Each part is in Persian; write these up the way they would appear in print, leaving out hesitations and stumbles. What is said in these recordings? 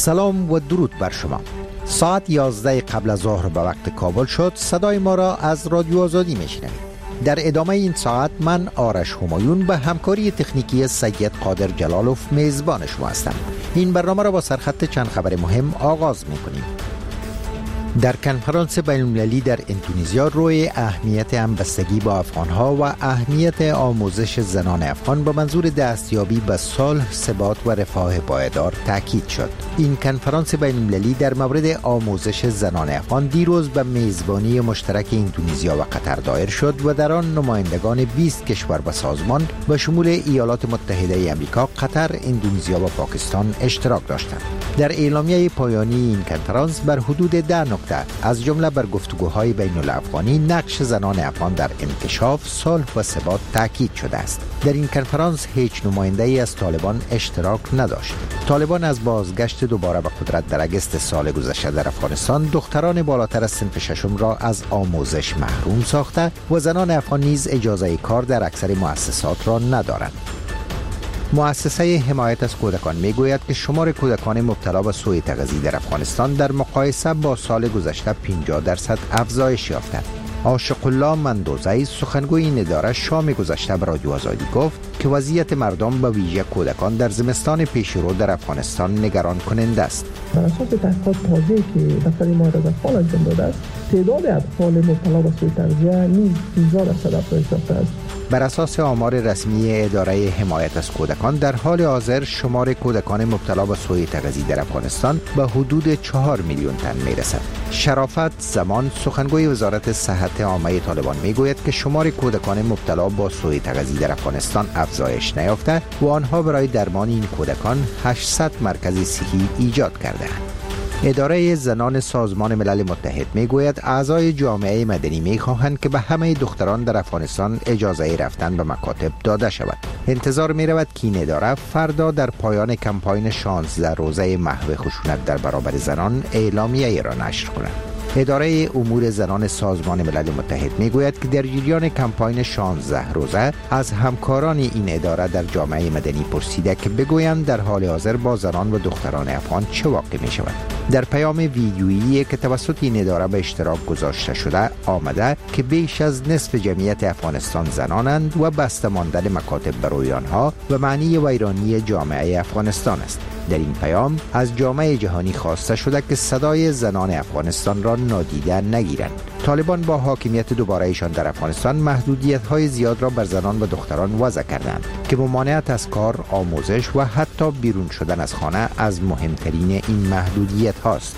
سلام و درود بر شما. ساعت 11 قبل از ظهر به وقت کابل شد. صدای ما را از رادیو آزادی میشنوید. در ادامه این ساعت من آرش همایون به همکاری تکنیکی سید قادر جلالوف میزبان شما هستم. این برنامه را با سرخط چند خبر مهم آغاز میکنیم. در کنفرانس بین‌المللی در اندونزیا روی اهمیت همبستگی با افغانها و اهمیت آموزش زنان افغان به منظور دستیابی به صلح، ثبات و رفاه پایدار تاکید شد. این کنفرانس بین‌المللی در مورد آموزش زنان افغان دیروز به میزبانی مشترک اندونزیا و قطر دایر شد و در آن نمایندگان 20 کشور و سازمان به شمول ایالات متحده آمریکا، قطر، اندونزیا و پاکستان اشتراک داشتند. در اعلامیه پایانی این کنفرانس بر حدود 10 نکته از جمله بر گفتگوهای بین الافغانی نقش زنان افغان در انکشاف، صلح و ثبات تاکید شده است. در این کنفرانس هیچ نماینده‌ای از طالبان اشتراک نداشت. طالبان از بازگشت دوباره به قدرت در اگست سال گذشته در افغانستان دختران بالاتر از صنف ششم را از آموزش محروم ساخته و زنان افغان نیز اجازه کار در اکثر مؤسسات را ندارند. مؤسسه حمایت از کودکان میگوید که شمار کودکان مبتلا به سوء تغذیه در افغانستان در مقایسه با سال گذشته 50% افزایش یافته. عاشق الله مندوزی سخنگوی این اداره شام گذشته به رادیو آزادی گفت که وضعیت مردم به ویژه کودکان در زمستان پیشرو در افغانستان نگران کننده است. بر اساس تحقیقات تازه‌ای که دفتر حمایت از اطفال انجام داده است، تعداد اطفال مبتلا به سوء تغذیه نیز 15% افزایش یافته است. بر اساس آمار رسمی اداره حمایت از کودکان در حال حاضر شمار کودکان مبتلا به سوء تغذیه در افغانستان به حدود 4 میلیون تن میرسد. شرافت زمان سخنگوی وزارت صحت عامه طالبان میگوید که شمار کودکان مبتلا به سوء تغذیه در افغانستان افزایش نیافته و آنها برای درمان این کودکان 800 مرکز صحی ایجاد کرده‌اند. اداره زنان سازمان ملل متحد میگوید اعضای جامعه مدنی میخواهند که به همه دختران در افغانستان اجازه رفتن به مکاتب داده شود. انتظار میرود که این اداره فردا در پایان کمپاین 16 روزه محو خشونت در برابر زنان اعلامیه را نشر کند. اداره امور زنان سازمان ملل متحد میگوید که در جریان کمپاین 16 روزه از همکاران این اداره در جامعه مدنی پرسیده که بگویند در حال حاضر با زنان و دختران افغان چه واقع می شود. در پیام ویدیویی که توسط این اداره به اشتراک گذاشته شده آمده که بیش از نصف جمعیت افغانستان زنانند و بسته ماندن مکاتب برای آنها و معنی ویرانی جامعه افغانستان است. در این پیام از جامعه جهانی خواسته شده که صدای زنان افغانستان را نادیده نگیرند. طالبان با حاکمیت دوباره‌ایشان در افغانستان محدودیت‌های زیاد را بر زنان و دختران وضع کردند که ممانعت از کار، آموزش و حتی بیرون شدن از خانه از مهمترین این محدودیت هاست.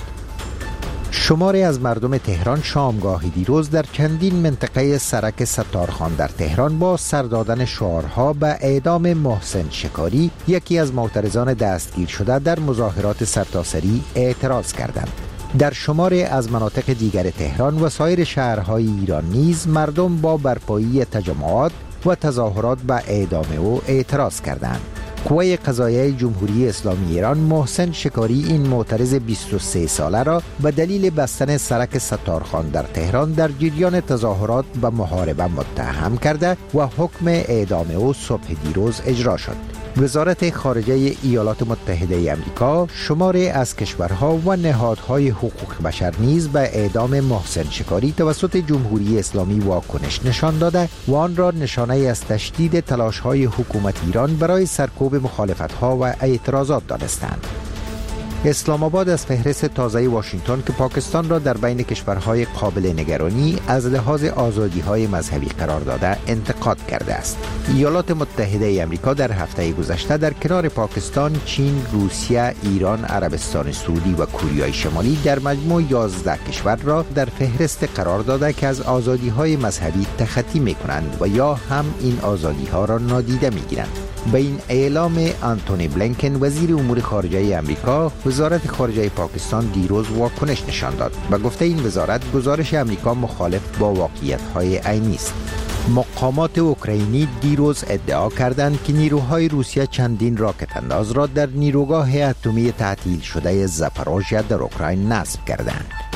شماری از مردم تهران شامگاه دیروز در چندین منطقه سرک ستارخان در تهران با سر دادن شعارها به اعدام محسن شکاری، یکی از معترضان دستگیر شده در مظاهرات سرتاسری، اعتراض کردند. در شماری از مناطق دیگر تهران و سایر شهرهای ایران نیز مردم با برپایی تجمعات و تظاهرات به اعدام او اعتراض کردند. قوه قضاییه جمهوری اسلامی ایران محسن شکاری این معترض 23 ساله را به دلیل بستن سرک ستارخان در تهران در جریان تظاهرات به محاربه متهم کرده و حکم اعدام او صبح دیروز اجرا شد. وزارت خارجه ایالات متحده آمریکا شماری از کشورها و نهادهای حقوق بشر نیز به اعدام محسن شکاری توسط جمهوری اسلامی واکنش نشان داده و آن را نشانه از تشدید تلاش‌های حکومت ایران برای سرکوب مخالفت‌ها و اعتراضات دانستند. اسلام آباد از فهرست تازه واشنگتن که پاکستان را در بین کشورهای قابل نگرانی از لحاظ آزادی‌های مذهبی قرار داده انتقاد کرده است. ایالات متحده آمریکا در هفته گذشته در کنار پاکستان، چین، روسیه، ایران، عربستان سعودی و کره شمالی در مجموع 11 کشور را در فهرست قرار داده که از آزادی‌های مذهبی تخطی می‌کنند و یا هم این آزادی‌ها را نادیده می‌گیرند. به این اعلام آنتونی بلینکن وزیر امور خارجه آمریکا، وزارت خارجه پاکستان دیروز واکنش نشان داد و گفته این وزارت گزارش آمریکا مخالف با واقعیت‌های عینی است. مقامات اوکراینی دیروز ادعا کردند که نیروهای روسیه چندین راکت انداز را در نیروگاه اتمی تعطیل شده زاپاروژیا در اوکراین نصب کردند.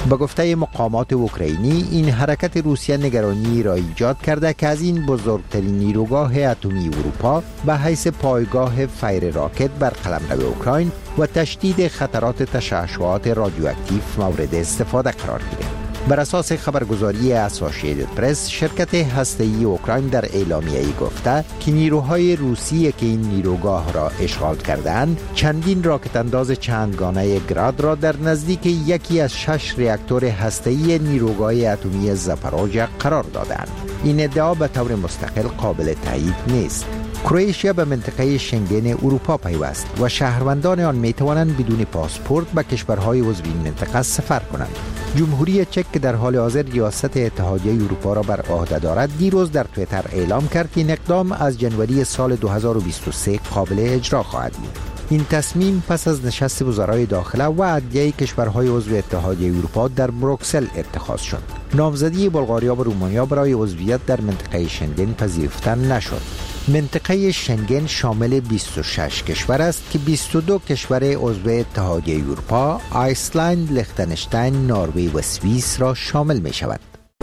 به گفته مقامات اوکراینی، این حرکت روسیه نگرانی را ایجاد کرده که از این بزرگترین نیروگاه اتمی اروپا به حیث پایگاه فیر راکت بر قلمرو اوکراین و تشدید خطرات تشعشعات رادیواکتیو مورد استفاده قرار گیرد. بر اساس خبرگزاری اسوسییتد پرس، شرکت هسته‌ای اوکراین در اعلامیه‌ای گفته که نیروهای روسیه که این نیروگاه را اشغال کردند، چندین راکت انداز چندگانه گراد را در نزدیک یکی از 6 راکتور هسته‌ای نیروگاه اتمی زاپاروژیا قرار دادند. این ادعا به طور مستقل قابل تایید نیست. کرواتیا به منطقه شنگن اروپا پیوست و شهروندان آن می توانند بدون پاسپورت به کشورهای عضو این منطقه سفر کنند. جمهوری چک که در حال حاضر ریاست اتحادیه اروپا را بر عهده دارد، دیروز در توییتر اعلام کرد که این اقدام از جنوری سال 2023 قابل اجرا خواهد بود. این تصمیم پس از نشست وزرای داخله و عدلیه کشورهای عضو اتحادیه اروپا در بروکسل اتخاذ شد. نامزدی بلغاریا و رومانیا برای عضویت در منطقه شنگن پذیرفته نشد. منطقه شنگن شامل 26 کشور است که 22 کشور عضو اتحادیه اروپا، ایسلند، لختنشتین، نروژ و سوئیس را شامل می شود.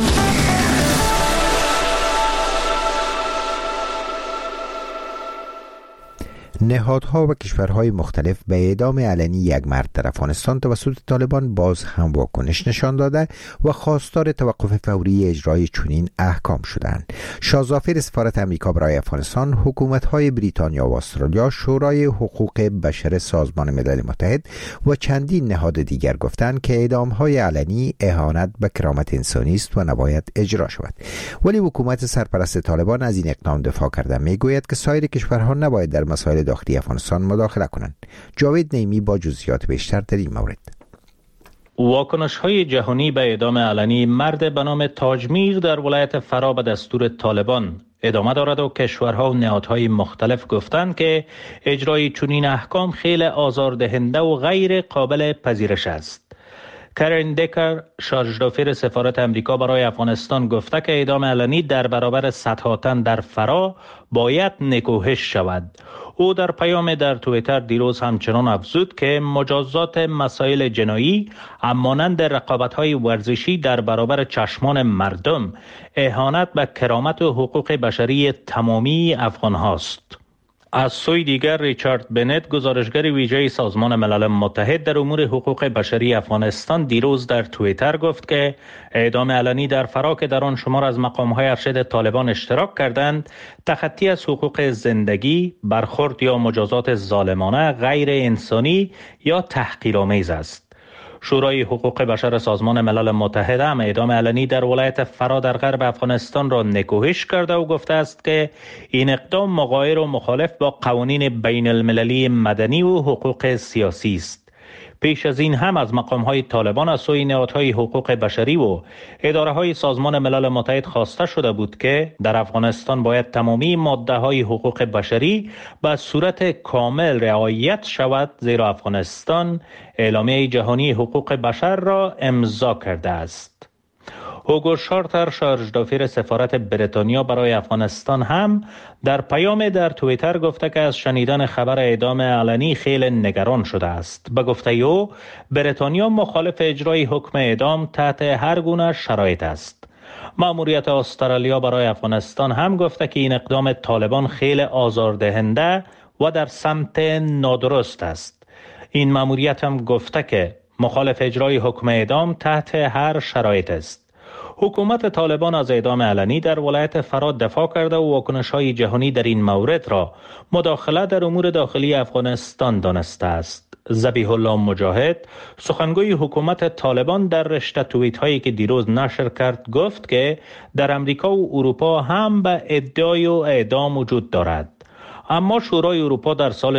نهادها و کشورهای مختلف به اعدام علنی یک مرد در افغانستان توسط طالبان باز هم واکنش نشان داده و خواستار توقف فوری اجرای چنین احکام شدند. شاهزافر سفارت امریکا برای افغانستان، حکومت‌های بریتانیا و استرالیا، شورای حقوق بشر سازمان ملل متحد و چندین نهاد دیگر گفتند که اعدام‌های علنی اهانت به کرامت انسانی است و نباید اجرا شود. ولی حکومت سرپرست طالبان از این اقدام دفاع کرده میگوید که سایر کشورها نباید در مسائل داخلی افغانستان مداخله کنند. جاوید نیمی با جزئیات بیشتر در این مورد. واکنش‌های جهانی به اعدام علنی مرد به نام تاجمیر در ولایت فرا به دستور طالبان ادامه دارد و کشورها و نهادهای مختلف گفتند که اجرای چنین احکام خیلی آزاردهنده و غیر قابل پذیرش است. کرین دکر، شارژدافر سفارت امریکا برای افغانستان، گفته که اعدام علنی در برابر صدها تن در فرا باید نکوهش شود. او در پیام در توییتر دیروز همچنان افزود که مجازات مسائل جنایی مانند رقابت‌های ورزشی در برابر چشمان مردم اهانت به کرامت و حقوق بشری تمامی افغان هاست. از سوی دیگر ریچارد بنت، گزارشگر ویژه سازمان ملل متحد در امور حقوق بشری افغانستان، دیروز در توییتر گفت که اعدام علنی در فرا که در آن شمار از مقام‌های ارشد طالبان اشتراک کردند، تخطی از حقوق زندگی، برخورد یا مجازات ظالمانه، غیر انسانی یا تحقیرآمیز است. شورای حقوق بشر سازمان ملل متحد هم اعدام علنی در ولایت فرا در غرب افغانستان را نکوهش کرده و گفته است که این اقدام مغایر و مخالف با قوانین بین المللی مدنی و حقوق سیاسی است. پیش از این هم از مقام‌های طالبان از سوی نهادهای حقوق بشری و اداره‌های سازمان ملل متحد خواسته شده بود که در افغانستان باید تمامی ماده‌های حقوق بشری به صورت کامل رعایت شود، زیرا افغانستان اعلامیه جهانی حقوق بشر را امضا کرده است. هوگو شارتر، شارژدافر سفارت بریتانیا برای افغانستان، هم در پیام در توییتر گفته که از شنیدن خبر اعدام علنی خیلی نگران شده است. به گفته او، بریتانیا مخالف اجرای حکم اعدام تحت هر گونه شرایط است. مأموریت استرالیا برای افغانستان هم گفته که این اقدام طالبان خیلی آزاردهنده و در سمت نادرست است. این مأموریت هم گفته که مخالف اجرای حکم اعدام تحت هر شرایط است. حکومت طالبان از اعدام علنی در ولایت فرا دفاع کرده و واکنش‌های جهانی در این مورد را مداخله در امور داخلی افغانستان دانسته است. ذبیح الله مجاهد، سخنگوی حکومت طالبان، در رشته توییت‌هایی که دیروز نشر کرد گفت که در امریکا و اروپا هم به ادعای و اعدام وجود دارد. اما شورای اروپا در سال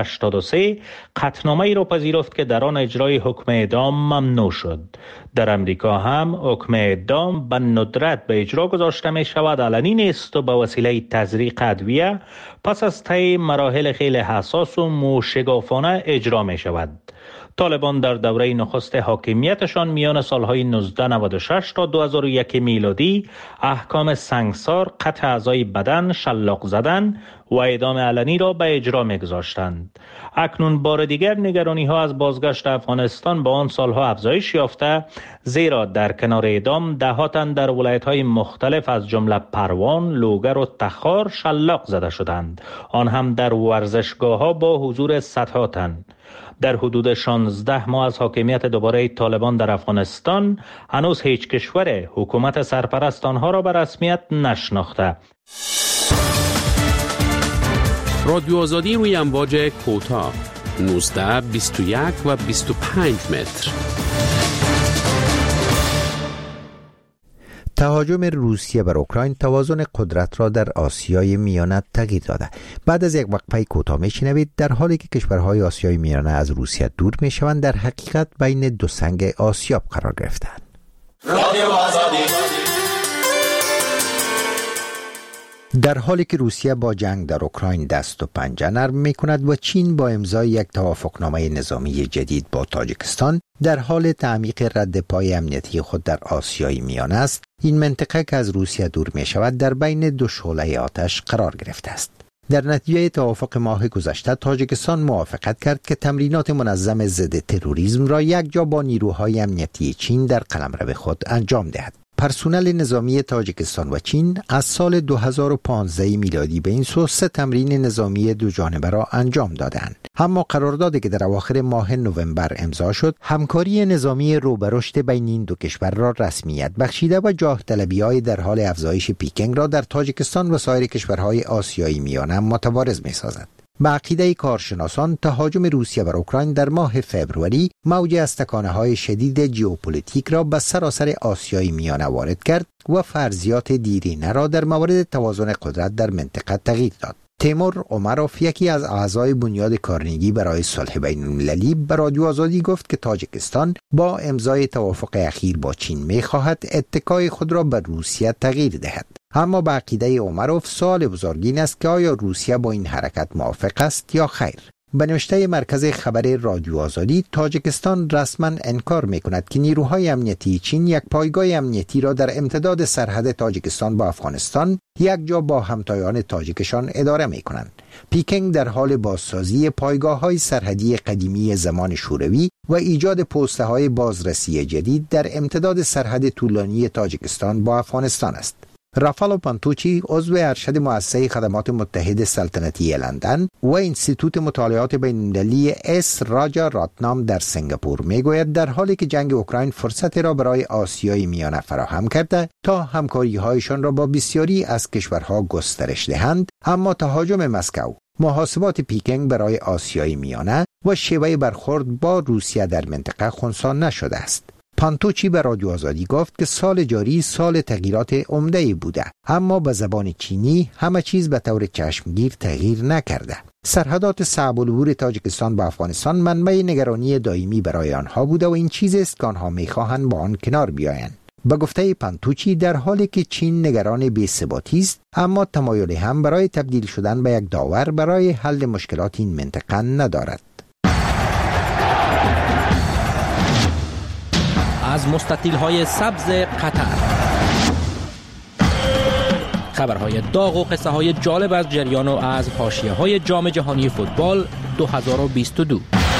1983 قطعنامه‌ای را پذیرفت که در آن اجرای حکم اعدام ممنوع شد. در امریکا هم حکم اعدام به ندرت به اجرا گذاشته می شود، علنی نیست و به وسیله تزریق ادویه پس از طی مراحل خیلی حساس و موشگافانه اجرا می شود. طالبان در دوره نخست حاکمیتشان میان سالهای 1996 تا 2001 میلادی احکام سنگسار، قطع اعضای بدن، شلاق زدن و اعدام علنی را به اجرا می‌گذاشتند. اکنون بار دیگر نگرانی‌ها از بازگشت افغانستان به آن سالها افزایش یافته، زیرا در کنار اعدام ده‌ها تن در ولایت‌های مختلف از جمله پروان، لوگر و تخار شلاق زده شدند، آن هم در ورزشگاه‌ها با حضور صدها تن. در حدود 16 ماه از حاکمیت دوباره طالبان در افغانستان هنوز هیچ کشور حکومت سرپرست آنها را به رسمیت نشناخته. رادیو آزادی روی امواج کوتاه 19، 21 و 25 متر. تهاجم روسیه بر اوکراین توازن قدرت را در آسیای میانه تغییر داده. بعد از یک وقفه کوتاه میشنوید در حالی که کشورهای آسیای میانه از روسیه دور میشوند، در حقیقت بین دو سنگ آسیاب قرار گرفتند. در حالی که روسیه با جنگ در اوکراین دست و پنجه نرم می کند و چین با امضای یک توافقنامه نظامی جدید با تاجیکستان در حال تعمیق رد پای امنیتی خود در آسیای میانه است، این منطقه که از روسیه دور می شود در بین دو شعله آتش قرار گرفته است. در نتیجه توافق ماه گذشته تاجیکستان موافقت کرد که تمرینات منظم ضد تروریسم را یک جا با نیروهای امنیتی چین در قلمرو خود انجام دهد. پرسنل نظامی تاجیکستان و چین از سال 2015 میلادی به این سو 3 تمرین نظامی دو جانبه را انجام دادند. اما قراردادی که در اواخر ماه نوامبر امضا شد، همکاری نظامی رو به رشد بین این دو کشور را رسمیت بخشیده و جاه طلبی‌های در حال افزایش پیکنگ را در تاجیکستان و سایر کشورهای آسیایی میانه متوارز می‌سازد. به عقیده کارشناسان، تهاجم روسیه بر اوکراین در ماه فوریه موج از تکانه‌های شدید ژئوپلیتیک را به سراسر آسیای میانه وارد کرد و فرضیات دیرینه را در مورد توازن قدرت در منطقه تغییر داد. تیمور عمروف، یکی از اعضای بنیاد کارنگی برای صلح بین‌المللی، به رادیو آزادی گفت که تاجیکستان با امضای توافق اخیر با چین می‌خواهد اتکای خود را به روسیه تغییر دهد. اما به عقیده عمروف سوال بزرگین است که آیا روسیه با این حرکت موافق است یا خیر. به نوشته مرکز خبر رادیو آزادی، تاجیکستان رسما انکار می‌کند که نیروهای امنیتی چین یک پایگاه امنیتی را در امتداد سرحد تاجیکستان با افغانستان یک جا با همتایان تاجیکشان اداره می‌کنند. پیکنگ در حال بازسازی پایگاه‌های سرحدی قدیمی زمان شوروی و ایجاد پست‌های بازرسی جدید در امتداد سرحد طولانی تاجیکستان با افغانستان است. رافالو پانتوچی، عضو ارشد مؤسسه خدمات متحد سلطنتی لندن و انستیتوت مطالعات بین‌المللی اس راجا راتنام در سنگاپور میگوید در حالی که جنگ اوکراین فرصت را برای آسیای میانه فراهم کرده تا همکاری‌هایشان را با بسیاری از کشورها گسترش دهند، اما تهاجم مسکو، محاسبات پیکنگ برای آسیای میانه و شیوه برخورد با روسیه در منطقه خنثی نشده است. پانتوچی به رادیو آزادی گفت که سال جاری سال تغییرات عمده‌ای بوده، اما به زبان چینی همه چیز به طور چشمگیر تغییر نکرده. سرحدات صعب العبور تاجیکستان با افغانستان منبع نگرانی دائمی برای آنها بوده و این چیزی است که آنها می‌خواهند با آن کنار بیایند. به گفته پانتوچی، در حالی که چین نگران بی‌ثباتی است، اما تمایلی هم برای تبدیل شدن به یک داور برای حل مشکلات این منطقه ندارد. از مستطیل‌های سبز قطر، خبرهای داغ و قصه‌های جالب از جریان و از حاشیه‌های جام جهانی فوتبال 2022.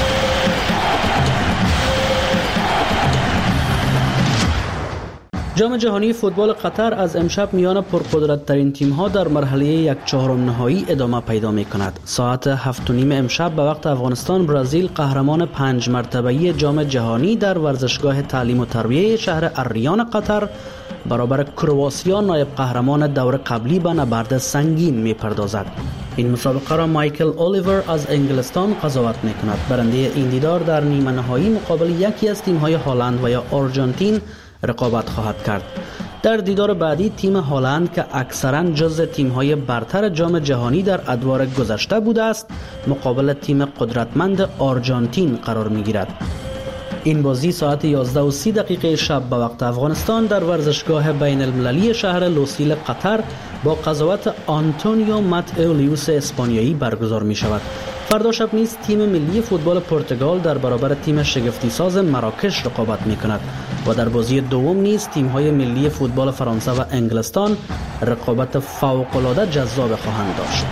جام جهانی فوتبال قطر از امشب میان پرقدرت‌ترین تیم‌ها در مرحله 1/4 نهایی ادامه پیدا می‌کند. ساعت 7:30 امشب به وقت افغانستان، برزیل قهرمان 5 مرتبه‌ای جام جهانی در ورزشگاه تعلیم و تربیه شهر الریان قطر برابر کرواسیا، نایب قهرمان دور قبلی، به نبرد سنگین می‌پردازد. این مسابقه را مایکل الیور از انگلستان قضاوت می‌کند. برنده این دیدار در نیمه نهایی مقابل یکی از تیم‌های هلند و یا آرژانتین رقابت خواهد کرد. در دیدار بعدی تیم هلند که اکثراً جزو تیم‌های برتر جام جهانی در ادوار گذشته بوده است، مقابل تیم قدرتمند آرژانتین قرار می‌گیرد. این بازی ساعت 11:30 شب به وقت افغانستان در ورزشگاه بین المللی شهر لوسیل قطر با قضاوت آنتونیو ماتئولیوس اسپانیایی برگزار می شود. فردا شب نیز تیم ملی فوتبال پرتغال در برابر تیم شگفتی ساز مراکش رقابت می کند و در بازی دوم نیز تیم های ملی فوتبال فرانسه و انگلستان رقابت فوق العاده جذاب خواهند داشت.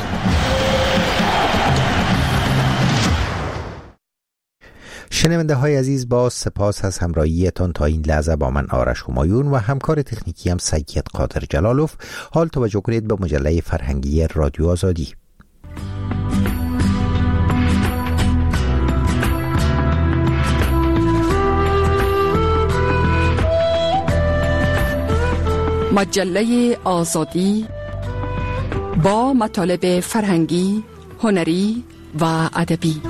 شنونده های عزیز، با سپاس از همراهیتان تا این لحظه با من آرش همایون و همکار تکنیکی هم سید قادر جلالوف. حال توجه کنید به مجله فرهنگی رادیو آزادی. مجله آزادی با مطالب فرهنگی، هنری و ادبی.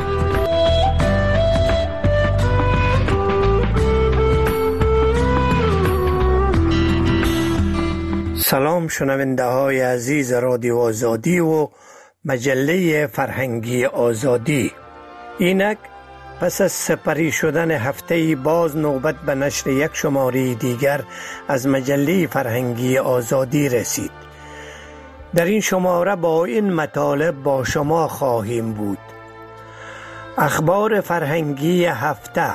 سلام شنونده های عزیز رادیو آزادی و مجله فرهنگی آزادی. اینک پس از سپری شدن هفته باز نوبت به نشر یک شماره دیگر از مجله فرهنگی آزادی رسید. در این شماره با این مطالب با شما خواهیم بود: اخبار فرهنگی هفته،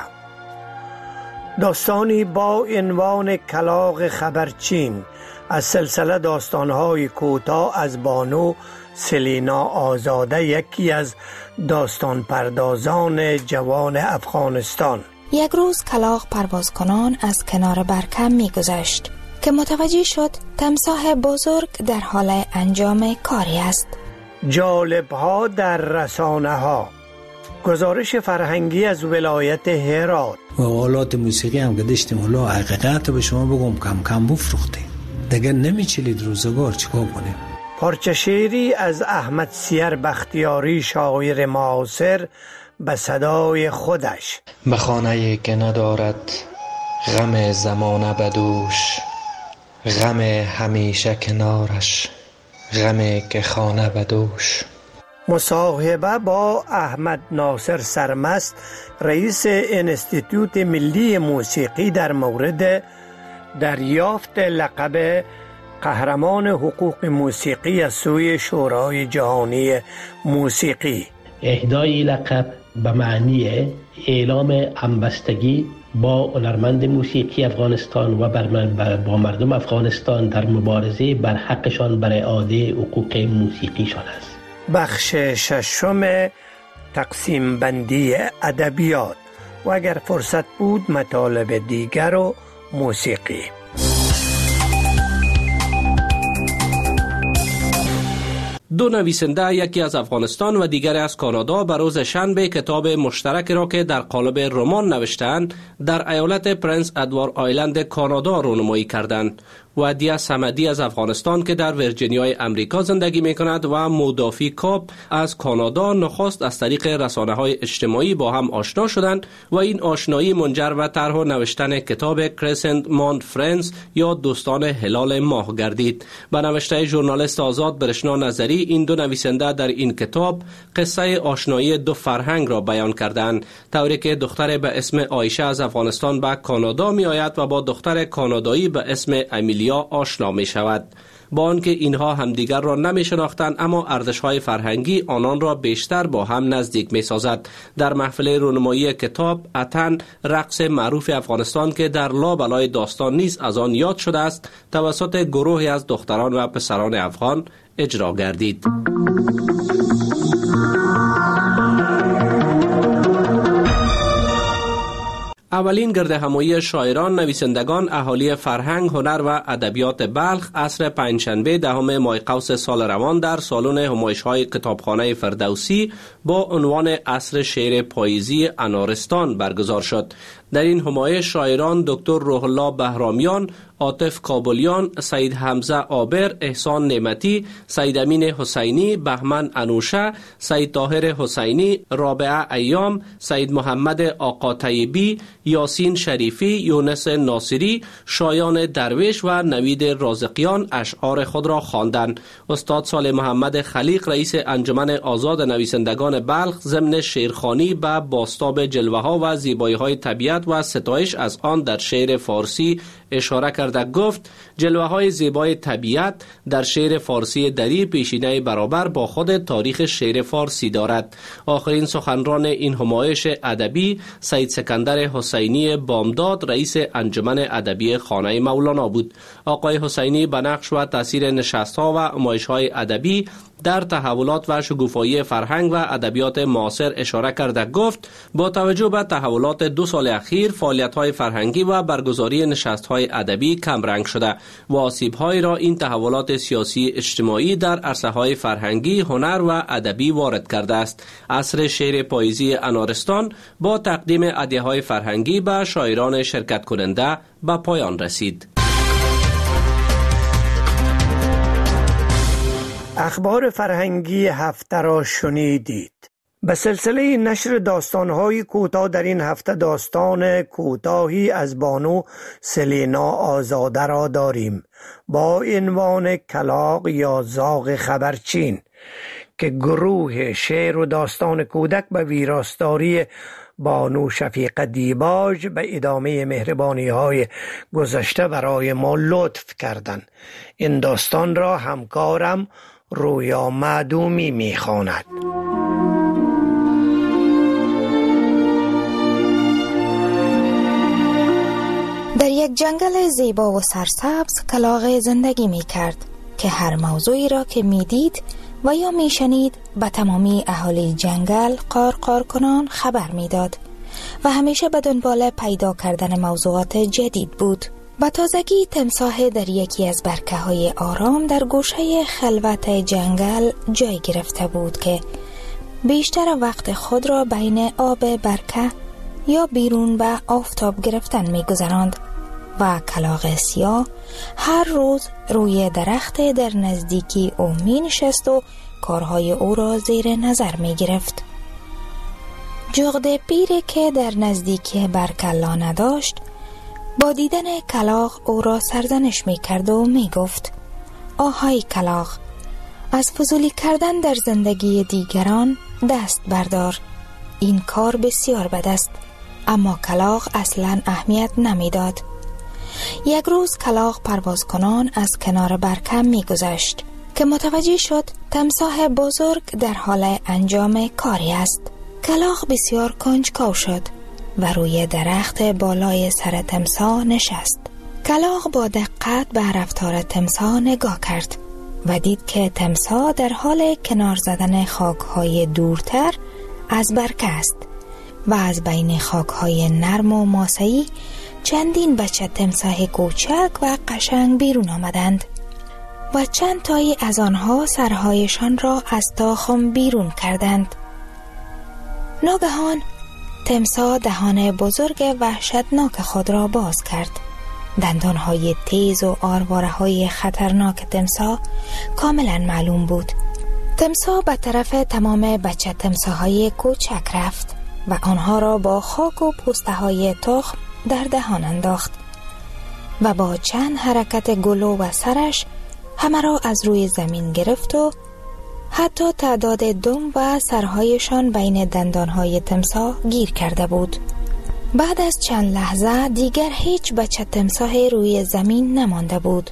داستانی با عنوان کلاغ خبرچین از سلسله داستان‌های کوتاه از بانو سلینا آزاده، یکی از داستان پردازان جوان افغانستان. یک روز کلاغ پروازکنان از کنار برکم می گذشت که متوجه شد تمساح بزرگ در حال انجام کاری است. جالب‌ها در رسانه‌ها، گزارش فرهنگی از ولایت هرات. و آلات موسیقی هم که داشتیم، حالا حقیقت به شما بگم کم کم بفروخته دیگه نمیچلید روزگار، چیکار کنیم؟ پارچه شعری از احمد سیر بختیاری، شاعر معاصر، به صدای خودش. به خانه‌ای که ندارد غم زمانه بدوش، غم همیشه کنارش، غمی که خانه بدوش. مصاحبه با احمد ناصر سرمست، رئیس انستیتوت ملی موسیقی، در مورد دریافت لقب قهرمان حقوق موسیقی از سوی شورای جهانی موسیقی. اهدای لقب به معنی اعلام همبستگی با هنرمند موسیقی افغانستان و با مردم افغانستان در مبارزه بر حقشان بر اعاده حقوق موسیقیشان است. بخش ششم، تقسیم بندی ادبیات و اگر فرصت بود مطالب دیگر و موسیقی. دو نویسنده، یکی از افغانستان و دیگری از کانادا، به روز شنبه کتاب مشترک را که در قالب رمان نوشتند در ایالت پرنس ادوارد آیلند کانادا رونمایی کردند. ودیع صمدی از افغانستان که در ویرجینیای امریکا زندگی می کند و مودافی کاپ از کانادا نخست از طریق رسانه‌های اجتماعی با هم آشنا شدند و این آشنایی منجر به طرح نوشتن کتاب کرسنت ماند فرندز یا دوستان هلال ماه گردید. به نوشته ژورنالیست آزاد برشنا نظری، این دو نویسنده در این کتاب قصه آشنایی دو فرهنگ را بیان کردند، طوری که دختر به اسم عایشه از افغانستان به کانادا می آید و با دختر کانادایی به اسم امیلیا آشنا می شود. با آنکه اینها همدیگر را نمی شناختند، اما ارزش‌های فرهنگی آنان را بیشتر با هم نزدیک می سازد. در محفل رونمایی کتاب اتن، رقص معروف افغانستان که در لابلای داستان نیز از آن یاد شده است، توسط گروهی از دختران و پسران افغان اجرا گردید. اولین گرد همایی شاعران، نویسندگان، اهالی فرهنگ، هنر و ادبیات بلخ عصر پنجشنبه 10 ماه قوس سال روان در سالن همایش‌های کتابخانه فردوسی با عنوان عصر شعر پاییزی انارستان برگزار شد. در این همایش شاعران دکتر روح الله بهرامیان، عاطف کابلیان، سید حمزه آبر، احسان نعمتی، سید امین حسینی، بهمن انوشه، سید طاهر حسینی، رابعه ایام، سید محمد آقا طیبی، یاسین شریفی، یونس ناصری، شایان درویش و نوید رازقیان اشعار خود را خواندند. استاد صالح محمد خلیق رئیس انجمن آزاد نویسندگان بلخ ضمن شعرخوانی به بازتاب جلوه ها و زیبایی های طبیعت و ستایش از آن در شعر فارسی اشاره کرده گفت جلوه های زیبای طبیعت در شعر فارسی دری پیشینه برابر با خود تاریخ شعر فارسی دارد. آخرین سخنران این همایش ادبی سید سکندر حسینی بامداد رئیس انجمن ادبی خانه مولانا بود. آقای حسینی به نقش و تاثیر نشست‌ها و همایش‌های ادبی در تحولات و شکوفایی فرهنگ و ادبیات معاصر اشاره کرده گفت با توجه به تحولات 2 سال اخیر فعالیت‌های فرهنگی و برگزاری نشست‌های ادبی کم رنگ شده و آسیب‌هایی را این تحولات سیاسی اجتماعی در عرصه‌های فرهنگی، هنر و ادبی وارد کرده است. عصر شعر پاییزی انارستان با تقدیم هدیه‌های فرهنگی به شاعران شرکت کننده به پایان رسید. اخبار فرهنگی هفته را شنیدید. به سلسله نشر داستان‌های کوتاه در این هفته داستان کوتاهی از بانو سلینا آزاده را داریم با عنوان کلاغ یا زاغ خبرچین که گروه شعر و داستان کودک به ویراستاری بانو شفیقه دیباج به ادامه مهربانی‌های گذشته برای ما لطف کردند. این داستان را همکارم رویا معدومی می‌خواند. در یک جنگل زیبا و سرسبز کلاغ زندگی می کرد که هر موضوعی را که می دید و یا می شنید به تمامی اهالی جنگل قار کنان خبر می داد و همیشه به دنبال پیدا کردن موضوعات جدید بود. به تازگی تمساح در یکی از برکه های آرام در گوشه خلوت جنگل جای گرفته بود که بیشتر وقت خود را بین آب برکه یا بیرون به آفتاب گرفتن می گذراند و کلاغ سیاه هر روز روی درخت در نزدیکی او می نشست و کارهای او را زیر نظر می گرفت. جغد پیری که در نزدیکی برکه لانه داشت با دیدن کلاغ او را سرزنش می کرد و می گفت آهای کلاغ، از فضولی کردن در زندگی دیگران دست بردار. این کار بسیار بد است. اما کلاغ اصلاً اهمیت نمی داد. یک روز کلاغ پرواز کنان از کنار برکه می گذشت که متوجه شد تمساح بزرگ در حال انجام کاری است. کلاغ بسیار کنجکاو شد و روی درخت بالای سر تمساح نشست. کلاغ با دقت به رفتار تمساح نگاه کرد و دید که تمساح در حال کنار زدن خاک‌های دورتر از برکه است و از بین خاک‌های نرم و ماسه‌ای چندین بچه تمساح کوچک و قشنگ بیرون آمدند و چند تایی از آنها سرهایشان را از تاخم بیرون کردند. ناگهان تمساح دهان بزرگ وحشتناک خود را باز کرد. دندانهای تیز و آرواره‌های خطرناک تمساح کاملا معلوم بود. تمساح به طرف تمام بچه تمساح‌های کوچک رفت و آنها را با خاک و پوسته‌های تخم در دهان انداخت و با چند حرکت گلو و سرش همه را از روی زمین گرفت و حتی تعداد دم و سرهایشان بین دندانهای تمساح گیر کرده بود. بعد از چند لحظه دیگر هیچ بچه تمساح روی زمین نمانده بود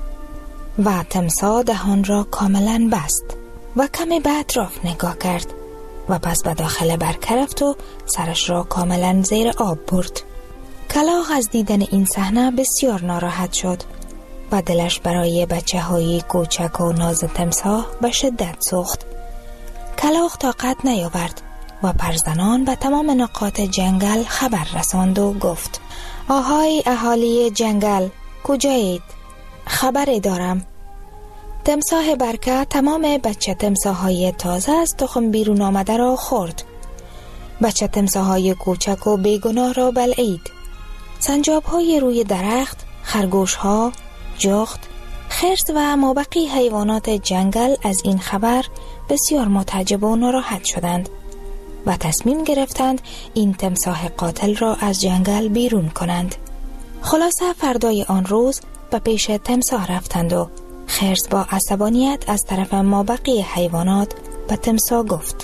و تمساح دهان را کاملا بست و کمی به اطراف نگاه کرد و پس به داخل برکه رفت و سرش را کاملا زیر آب برد. کلاغ از دیدن این صحنه بسیار ناراحت شد و دلش برای بچه های کوچک و ناز تمساح به شدت سوخت. کلاغ طاقت نیاورد و پرزنان به تمام نقاط جنگل خبر رساند و گفت آهای اهالی جنگل، کجایید؟ خبری دارم. تمساح برکه تمام بچه تمساح‌های تازه از تخم بیرون آمده را خورد. بچه تمساح‌های کوچک و بیگناه را بلعید. سنجاب‌های روی درخت خرگوش ها، جغد، خرس و مابقی حیوانات جنگل از این خبر بسیار متعجب و ناراحت شدند و تصمیم گرفتند این تمساح قاتل را از جنگل بیرون کنند. خلاصه فردای آن روز به پیش تمساح رفتند و خرس با عصبانیت از طرف مابقی حیوانات به تمساح گفت: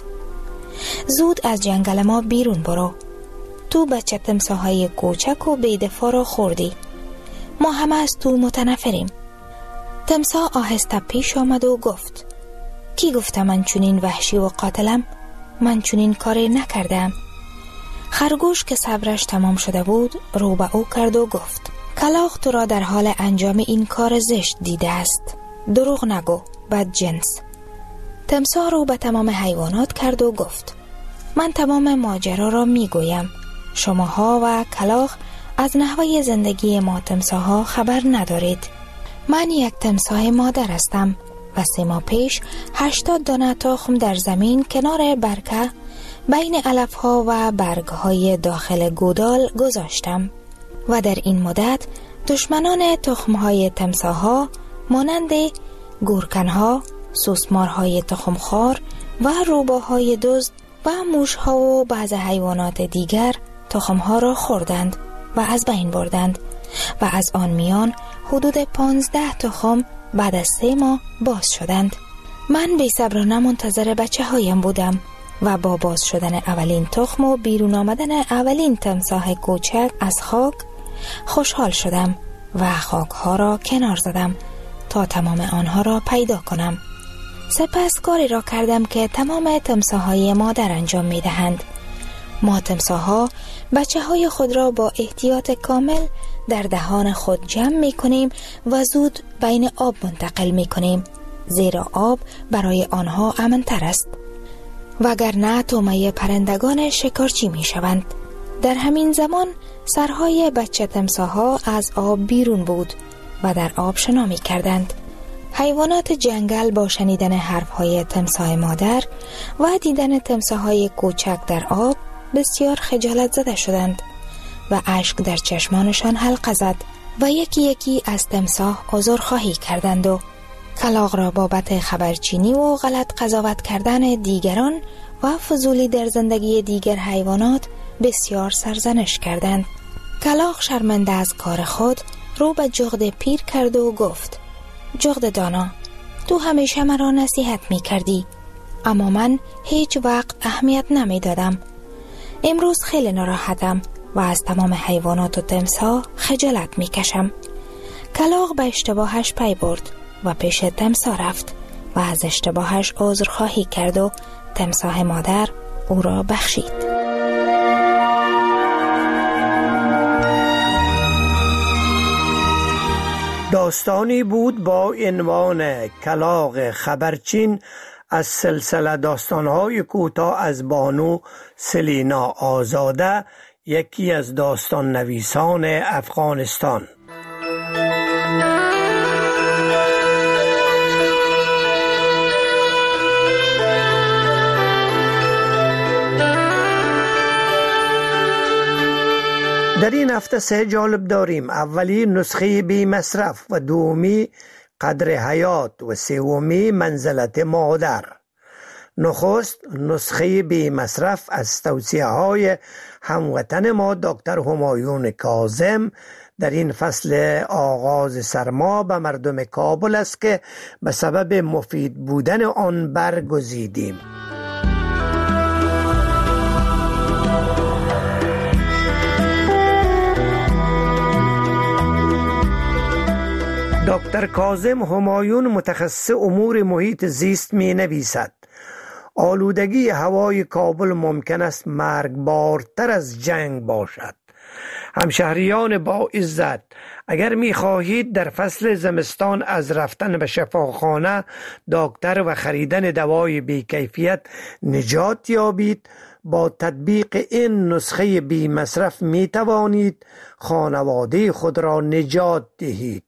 زود از جنگل ما بیرون برو. تو بچه تمساح‌های کوچک و بی‌دفاع را خوردی. ما همه از تو متنفریم. تمساح آهسته پیش آمد و گفت: کی گفته من چنین وحشی و قاتلم؟ من چنین کاری نکردم. خرگوش که صبرش تمام شده بود رو به او کرد و گفت: کلاغ تو را در حال انجام این کار زشت دیده است. دروغ نگو، بد جنس. تمساح رو به تمام حیوانات کرد و گفت: من تمام ماجرا را می گویم. شماها و کلاغ از نحوه زندگی ما تمساح‌ها خبر ندارید. من یک تمساح مادر هستم و 3 ماه پیش 80 دانه تخم در زمین کنار برکه بین علف‌ها و برگ‌های داخل گودال گذاشتم و در این مدت دشمنان تخم‌های تمساح‌ها مانند گورکن‌ها، سوسمارهای تخمخوار و روباهای دزد و موش‌ها و بعض حیوانات دیگر تخم‌ها را خوردند و از بین بردند و از آن میان حدود 15 تخم بعد از 3 ماه باز شدند. من بی‌صبرانه منتظر بچه‌هایم بودم و با باز شدن اولین تخم و بیرون آمدن اولین تمساح کوچک از خاک خوشحال شدم و خاک‌ها را کنار زدم تا تمام آنها را پیدا کنم. سپس کاری را کردم که تمام تمساح‌های مادر انجام می‌دهند. ما تمساح‌ها بچه‌های خود را با احتیاط کامل در دهان خود جمع می‌کنیم و زود بین آب منتقل می‌کنیم، زیرا آب برای آنها امن‌تر است. وگرنه طعمه پرندگان شکارچی می‌شوند. در همین زمان سرهای بچه تمساح‌ها از آب بیرون بود و در آب شنا می‌کردند. حیوانات جنگل با شنیدن حرف‌های تمساح مادر و دیدن تمساح‌های کوچک در آب بسیار خجالت زده شدند و اشک در چشمانشان حلقه زد و یکی یکی از تمساح عذرخواهی کردند و کلاغ را بابت خبرچینی و غلط قضاوت کردن دیگران و فضولی در زندگی دیگر حیوانات بسیار سرزنش کردند. کلاغ شرمنده از کار خود رو به جغد پیر کرد و گفت: جغد دانا، تو همیشه مرا نصیحت می کردی، اما من هیچ وقت اهمیت نمی دادم. امروز خیلی ناراحتم و از تمام حیوانات و تمساح خجالت می کشم. کلاغ به اشتباهش پی برد و پیش تمساح رفت و از اشتباهش عذرخواهی کرد و تمساح مادر او را بخشید. داستانی بود با عنوان کلاغ خبرچین از سلسله داستان‌های کوتاه از بانو سلینا آزاده، یکی از داستان نویسان افغانستان. در این هفته 3 جالب داریم. اولی نسخه بی مصرف و دومی قدر حیات و سومی منزلت مادر. نخست نسخه بی مصرف از توصیه های هموطن ما دکتر همایون کاظم در این فصل آغاز سرما به مردم کابل است که به سبب مفید بودن آن برگزیدیم. دکتر کاظم همایون متخصص امور محیط زیست می نویسد: آلودگی هوای کابل ممکن است مرگبارتر از جنگ باشد. همشهریان با عزت، اگر می خواهید در فصل زمستان از رفتن به شفاخانه، دکتر و خریدن دوای بی‌کیفیت نجات یابید، با تطبیق این نسخه بی مصرف می توانید خانواده خود را نجات دهید.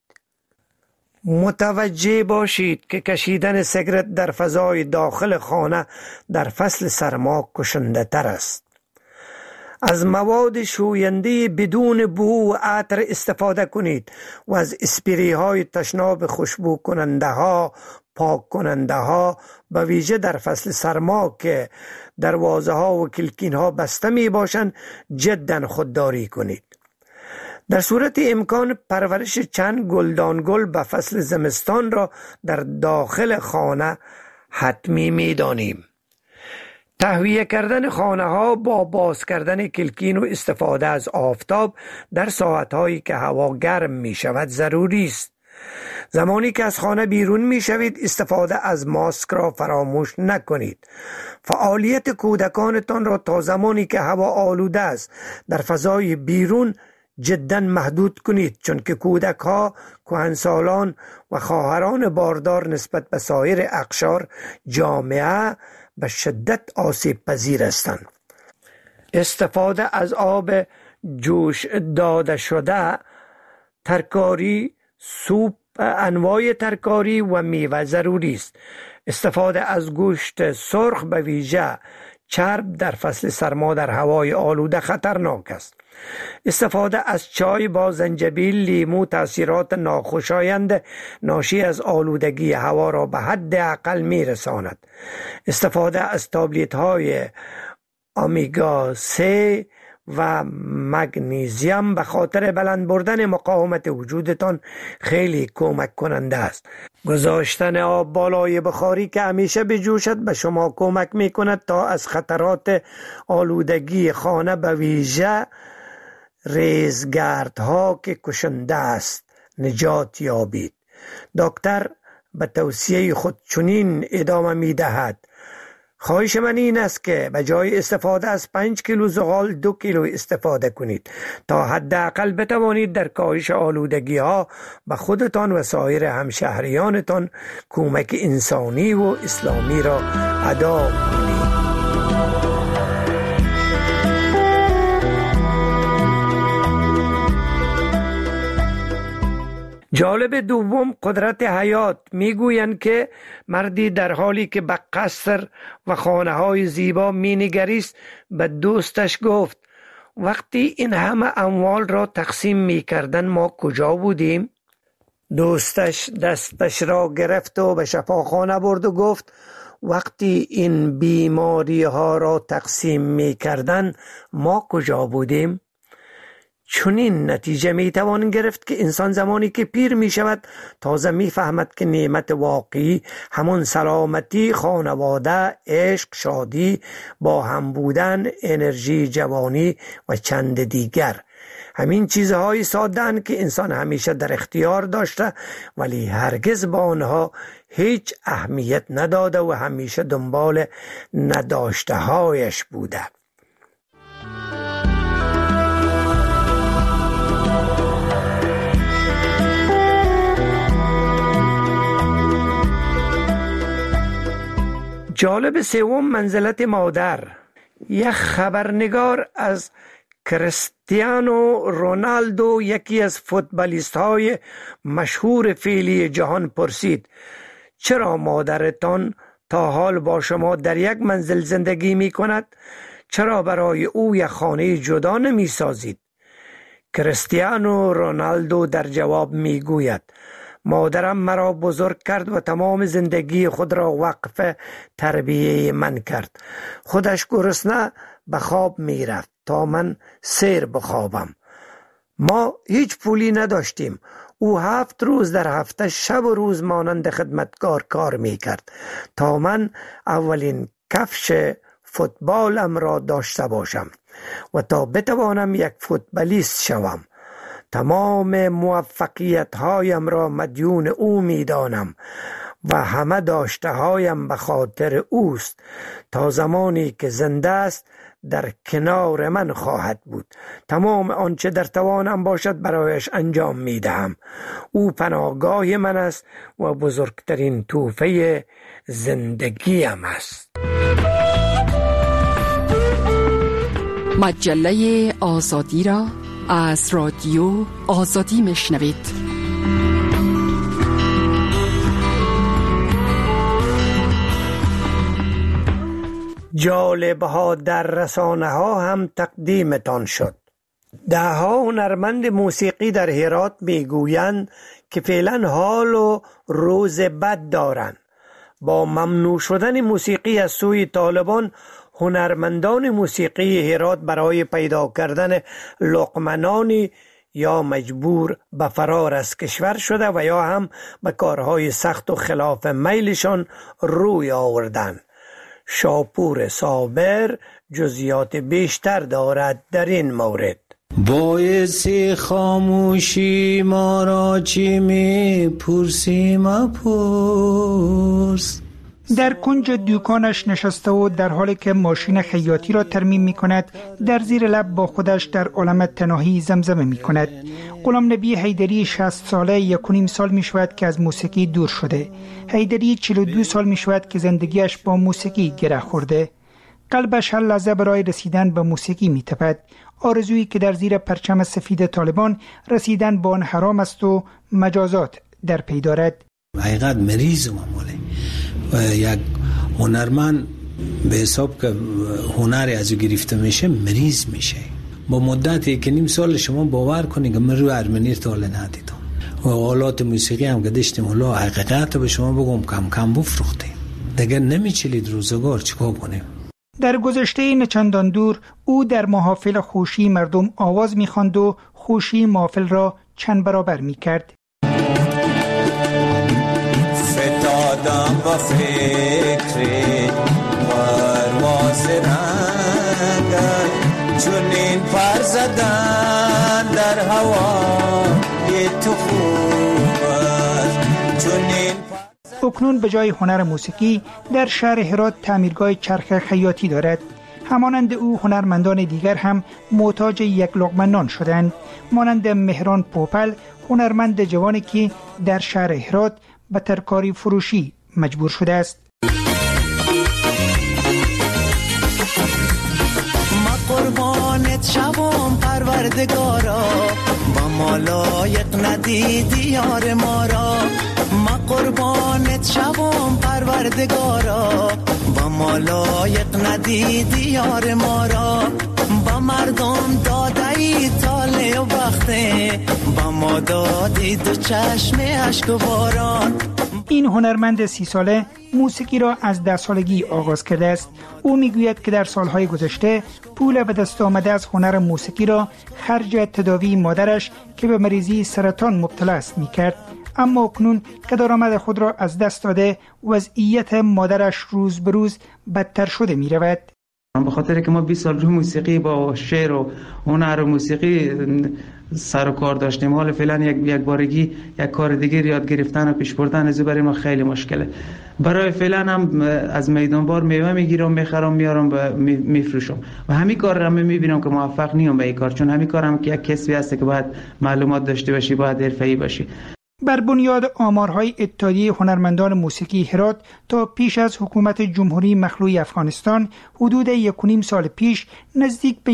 متوجه باشید که کشیدن سیگرت در فضای داخل خانه در فصل سرما کشنده تر است. از مواد شوینده بدون بو و عطر استفاده کنید و از اسپری های تشناب خوشبو کننده ها، پاک کننده ها، به ویژه در فصل سرما که دروازه ها و کلکین ها بسته می باشند جدا خودداری کنید. در صورت امکان پرورش چند گلدانگل به فصل زمستان را در داخل خانه حتمی می دانیم. تهویه کردن خانه ها با باز کردن کلکین و استفاده از آفتاب در ساعت هایی که هوا گرم می شود ضروری است. زمانی که از خانه بیرون می شوید استفاده از ماسک را فراموش نکنید. فعالیت کودکانتان را تا زمانی که هوا آلوده است در فضای بیرون جدا محدود کنید، چون که کودک ها، کهنسالان و خواهران باردار نسبت به سایر اقشار جامعه به شدت آسیب پذیر هستند. استفاده از آب جوش داده شده، ترکاری، سوپ، انواع ترکاری و میوه ضروری است. استفاده از گوشت سرخ به ویژه چرب در فصل سرما در هوای آلوده خطرناک است. استفاده از چای با زنجبیل، لیمو تاثیرات ناخوشایند ناشی از آلودگی هوا را به حد اقل می رساند. استفاده از تابلت های اومگا 3 و مگنیزیم به خاطر بلند بردن مقاومت وجودتان خیلی کمک کننده است. گذاشتن آب بالای بخاری که همیشه بجوشد به شما کمک می کند تا از خطرات آلودگی خانه به ویژه ریزگردها که کشنده است نجات یابید. دکتر به توصیه خود چنین ادامه می دهد: خواهش من این است که به جای استفاده از 5 کیلو زغال 2 کیلو استفاده کنید تا حداقل بتوانید در کاهش آلودگی ها به خودتان و سایر همشهریانتان کمک انسانی و اسلامی را ادا کنید. جالب دوم، قدرت حیات. میگویند که مردی در حالی که به قصر و خانه های زیبا می نگریست به دوستش گفت: وقتی این همه اموال را تقسیم می کردن ما کجا بودیم؟ دوستش دستش را گرفت و به شفاخانه برد و گفت: وقتی این بیماری ها را تقسیم می کردن ما کجا بودیم؟ چنین نتیجه می توان گرفت که انسان زمانی که پیر می شود تازه می فهمد که نعمت واقعی همون سلامتی، خانواده، عشق، شادی، با هم بودن، انرژی جوانی و چند دیگر. همین چیزهای ساده‌اند که انسان همیشه در اختیار داشته ولی هرگز با آنها هیچ اهمیت نداده و همیشه دنبال نداشته هایش بوده. جالب سوم، منزلت مادر. یک خبرنگار از کریستیانو رونالدو، یکی از فوتبالیست های مشهور فعلی جهان، پرسید: چرا مادرتان تا حال با شما در یک منزل زندگی می کند؟ چرا برای او یک خانه جدا نمی سازید؟ کریستیانو رونالدو در جواب می گوید: مادرم مرا بزرگ کرد و تمام زندگی خود را وقف تربیه من کرد. خودش گرسنه به خواب می رفت تا من سیر بخوابم. ما هیچ پولی نداشتیم. او 7 روز در هفته شب و روز مانند خدمتکار کار می کرد تا من اولین کفش فوتبالم را داشته باشم و تا بتوانم یک فوتبالیست شوم. تمام موفقیت هایم را مدیون او می دانم و همه داشته هایم به خاطر اوست. تا زمانی که زنده است در کنار من خواهد بود. تمام آنچه در توانم باشد برایش انجام می دهم. او پناهگاه من است و بزرگترین تحفه زندگیم است. مجله آزادی را از رادیو آزادی میشنوید. جالبها در رسانه ها هم تقدیمتان شد. دهها هنرمند موسیقی در هرات میگویند که فعلا حال و روز بد دارند. با ممنوع شدن موسیقی از سوی طالبان، هنرمندان موسیقی هرات برای پیدا کردن لقمه‌نانی یا مجبور به فرار از کشور شده و یا هم به کارهای سخت و خلاف میلشان روی آوردند. شاپور صابر جزئیات بیشتر دارد در این مورد. باعث خاموشی ما را چی می پرسی مپرس. در کنج دوکانش نشسته و در حالی که ماشین خیاطی را ترمیم می کند، در زیر لب با خودش در عالم تنهایی زمزمه می کند. غلام نبی حیدری 60 ساله 1.5 سال می شود که از موسیقی دور شده. حیدری 42 سال می شود که زندگیش با موسیقی گره خورده. قلبش هر لحظه برای رسیدن به موسیقی می تپد. آرزویی که در زیر پرچم سفید طالبان رسیدن با آن حرام است و مجازات در پی دارد. حقیقت مریض معموله و یک هنرمند به حساب که هنری از او گرفته میشه مریض میشه. با مدت 1.5 سال شما باور کنید که من روی ارمنی تا حالا ندیدم و آلات موسیقی هم که داشتیم حالا حقیقت به شما بگم کم کم بفروختیم دیگه نمیچلید روزگار چیکار کنیم. در گذشته نچندان دور او در محافل خوشی مردم آواز می‌خواند و خوشی محافل را چند برابر می‌کرد. فتادم با فکر پرواز رنگای چونین پر زدن در هوا تو خوب چونین. اکنون به جای هنر موسیقی در شهر هرات تعمیرگاه چرخ خیاطی دارد. همانند او هنرمندان دیگر هم محتاج یک لقمه نان شدند، مانند مهران پوپل، هنرمند جوانی که در شهر هرات به ترکاری فروشی مجبور شده است. ما قربانت شوم پروردگارا، با ما لایق ندیدی یار ما را. ما قربانت شوم پروردگارا، با ما لایق ندیدی یار ما را. با مردم دادی تاله و بخته، با ما دادی دو چشم اشک و باران. این هنرمند 30 ساله موسیقی را از 10 سالگی آغاز کرده است. او میگوید که در سالهای گذشته پول به دست آمده از هنر موسیقی را خرج تداوی مادرش که به مریضی سرطان مبتلا است میکرد، اما اکنون که درآمد خود را از دست داده وضعیت مادرش روز به روز بدتر شده می رود. به خاطر که ما 20 سال رو موسیقی با شعر و هنر و موسیقی سر و کار داشتیم، حالا فعلا یک بارگی یک کار دیگر یاد گرفتن و پیش بردن از برای ما خیلی مشکله. برای فعلا هم از میدان بار میوه میگیرم، میخرم، میارم و میفروشم و همین کار رو میبینم که موفق نیم به این کار، چون همین کار هم که یک کسبی هست که باید معلومات داشته باشی، باید حرفه‌ای باشی. بر بنیاد آمارهای اتحادیه هنرمندان موسیقی هرات تا پیش از حکومت جمهوری مخلوع افغانستان حدود 1.5 سال پیش نزدیک به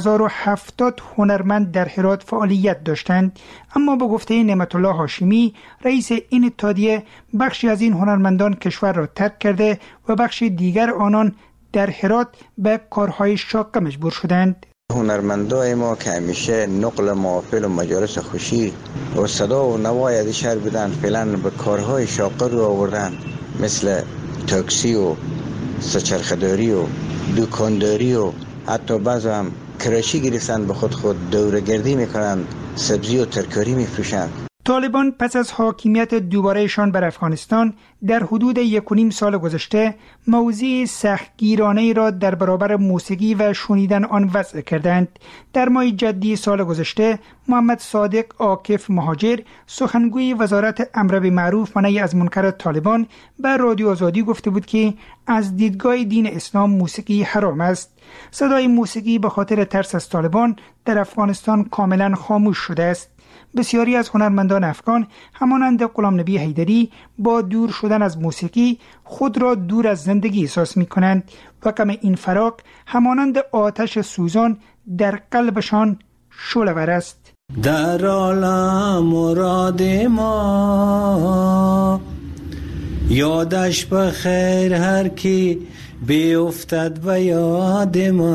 1070 هنرمند در هرات فعالیت داشتند، اما به گفته نعمت الله هاشمی رئیس این اتحادیه بخشی از این هنرمندان کشور را ترک کرده و بخش دیگر آنان در هرات به کارهای شاق مجبور شدند. هنرمندای ما که همیشه نقل محافل و مجالس خوشی و صدا و نوای از شهر بودن فعلا به کارهای شاقه رو آوردن، مثل تاکسی و سچرخداری و دکانداری و حتی بعض هم کراشی گرفتن، به خود دوره‌گردی میکنن، سبزی و ترکاری میفروشن. طالبان پس از حاکمیت دوبارهشان بر افغانستان در حدود 1.5 سال گذشته موضوع سختگیرانه‌ای را در برابر موسیقی و شنیدن آن وضع کردند. در ماه جدی سال گذشته محمد صادق عاکف مهاجر، سخنگوی وزارت امر بالمعروف و نهی از منکر طالبان، به رادیو آزادی گفته بود که از دیدگاه دین اسلام موسیقی حرام است. صدای موسیقی به خاطر ترس از طالبان در افغانستان کاملا خاموش شده است. بسیاری از هنرمندان افغان همانند غلام نبی حیدری با دور شدن از موسیقی خود را دور از زندگی احساس می کنند و غم این فراق همانند آتش سوزان در قلبشان شعله‌ور است. در عالم مراد ما یادش بخیر هر کی بیفتد به یاد ما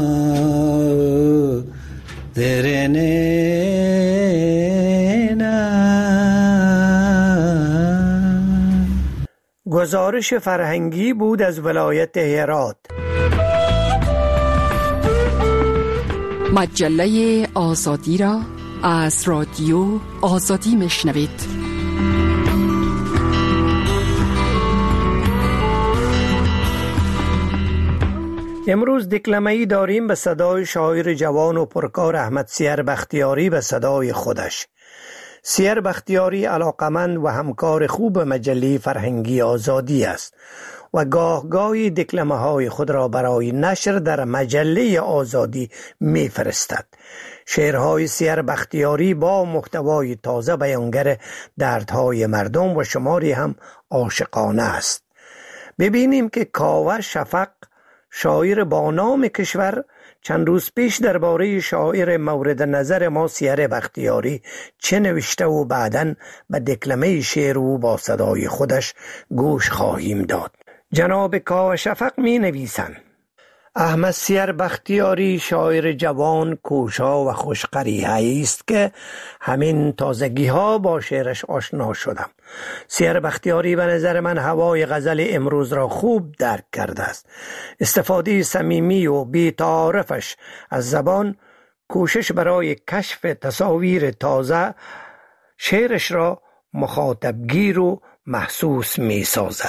گزارش فرهنگی بود از ولایت هرات. مجله آزادی را از رادیو آزادی میشنوید. امروز دکلمه‌ای داریم به صدای شاعر جوان و پرکار احمد سیر بختیاری به صدای خودش. سیر بختیاری علاقمند و همکار خوب مجله فرهنگی آزادی است و گاهی دکلمه های خود را برای نشر در مجله آزادی میفرستد. شعرهای سیر بختیاری با محتوای تازه بیانگر دردهای مردم و شماری هم عاشقانه است. ببینیم که کاوه شفق، شاعر با نام کشور، چند روز پیش درباره شاعر مورد نظر ما سیر بختیاری چه نوشته و بعداً به دکلمه شعر او با صدای خودش گوش خواهیم داد. جناب کاوه شفق می نویسند: احمد سیر بختیاری شاعر جوان، کوشا و خوشقریحه‌ای است که همین تازگی ها با شعرش آشنا شدم. سیر بختیاری به نظر من هوای غزل امروز را خوب درک کرده است. استفاده صمیمی و بی‌تعارفش از زبان، کوشش برای کشف تصاویر تازه، شعرش را مخاطبگیر و محسوس می سازد.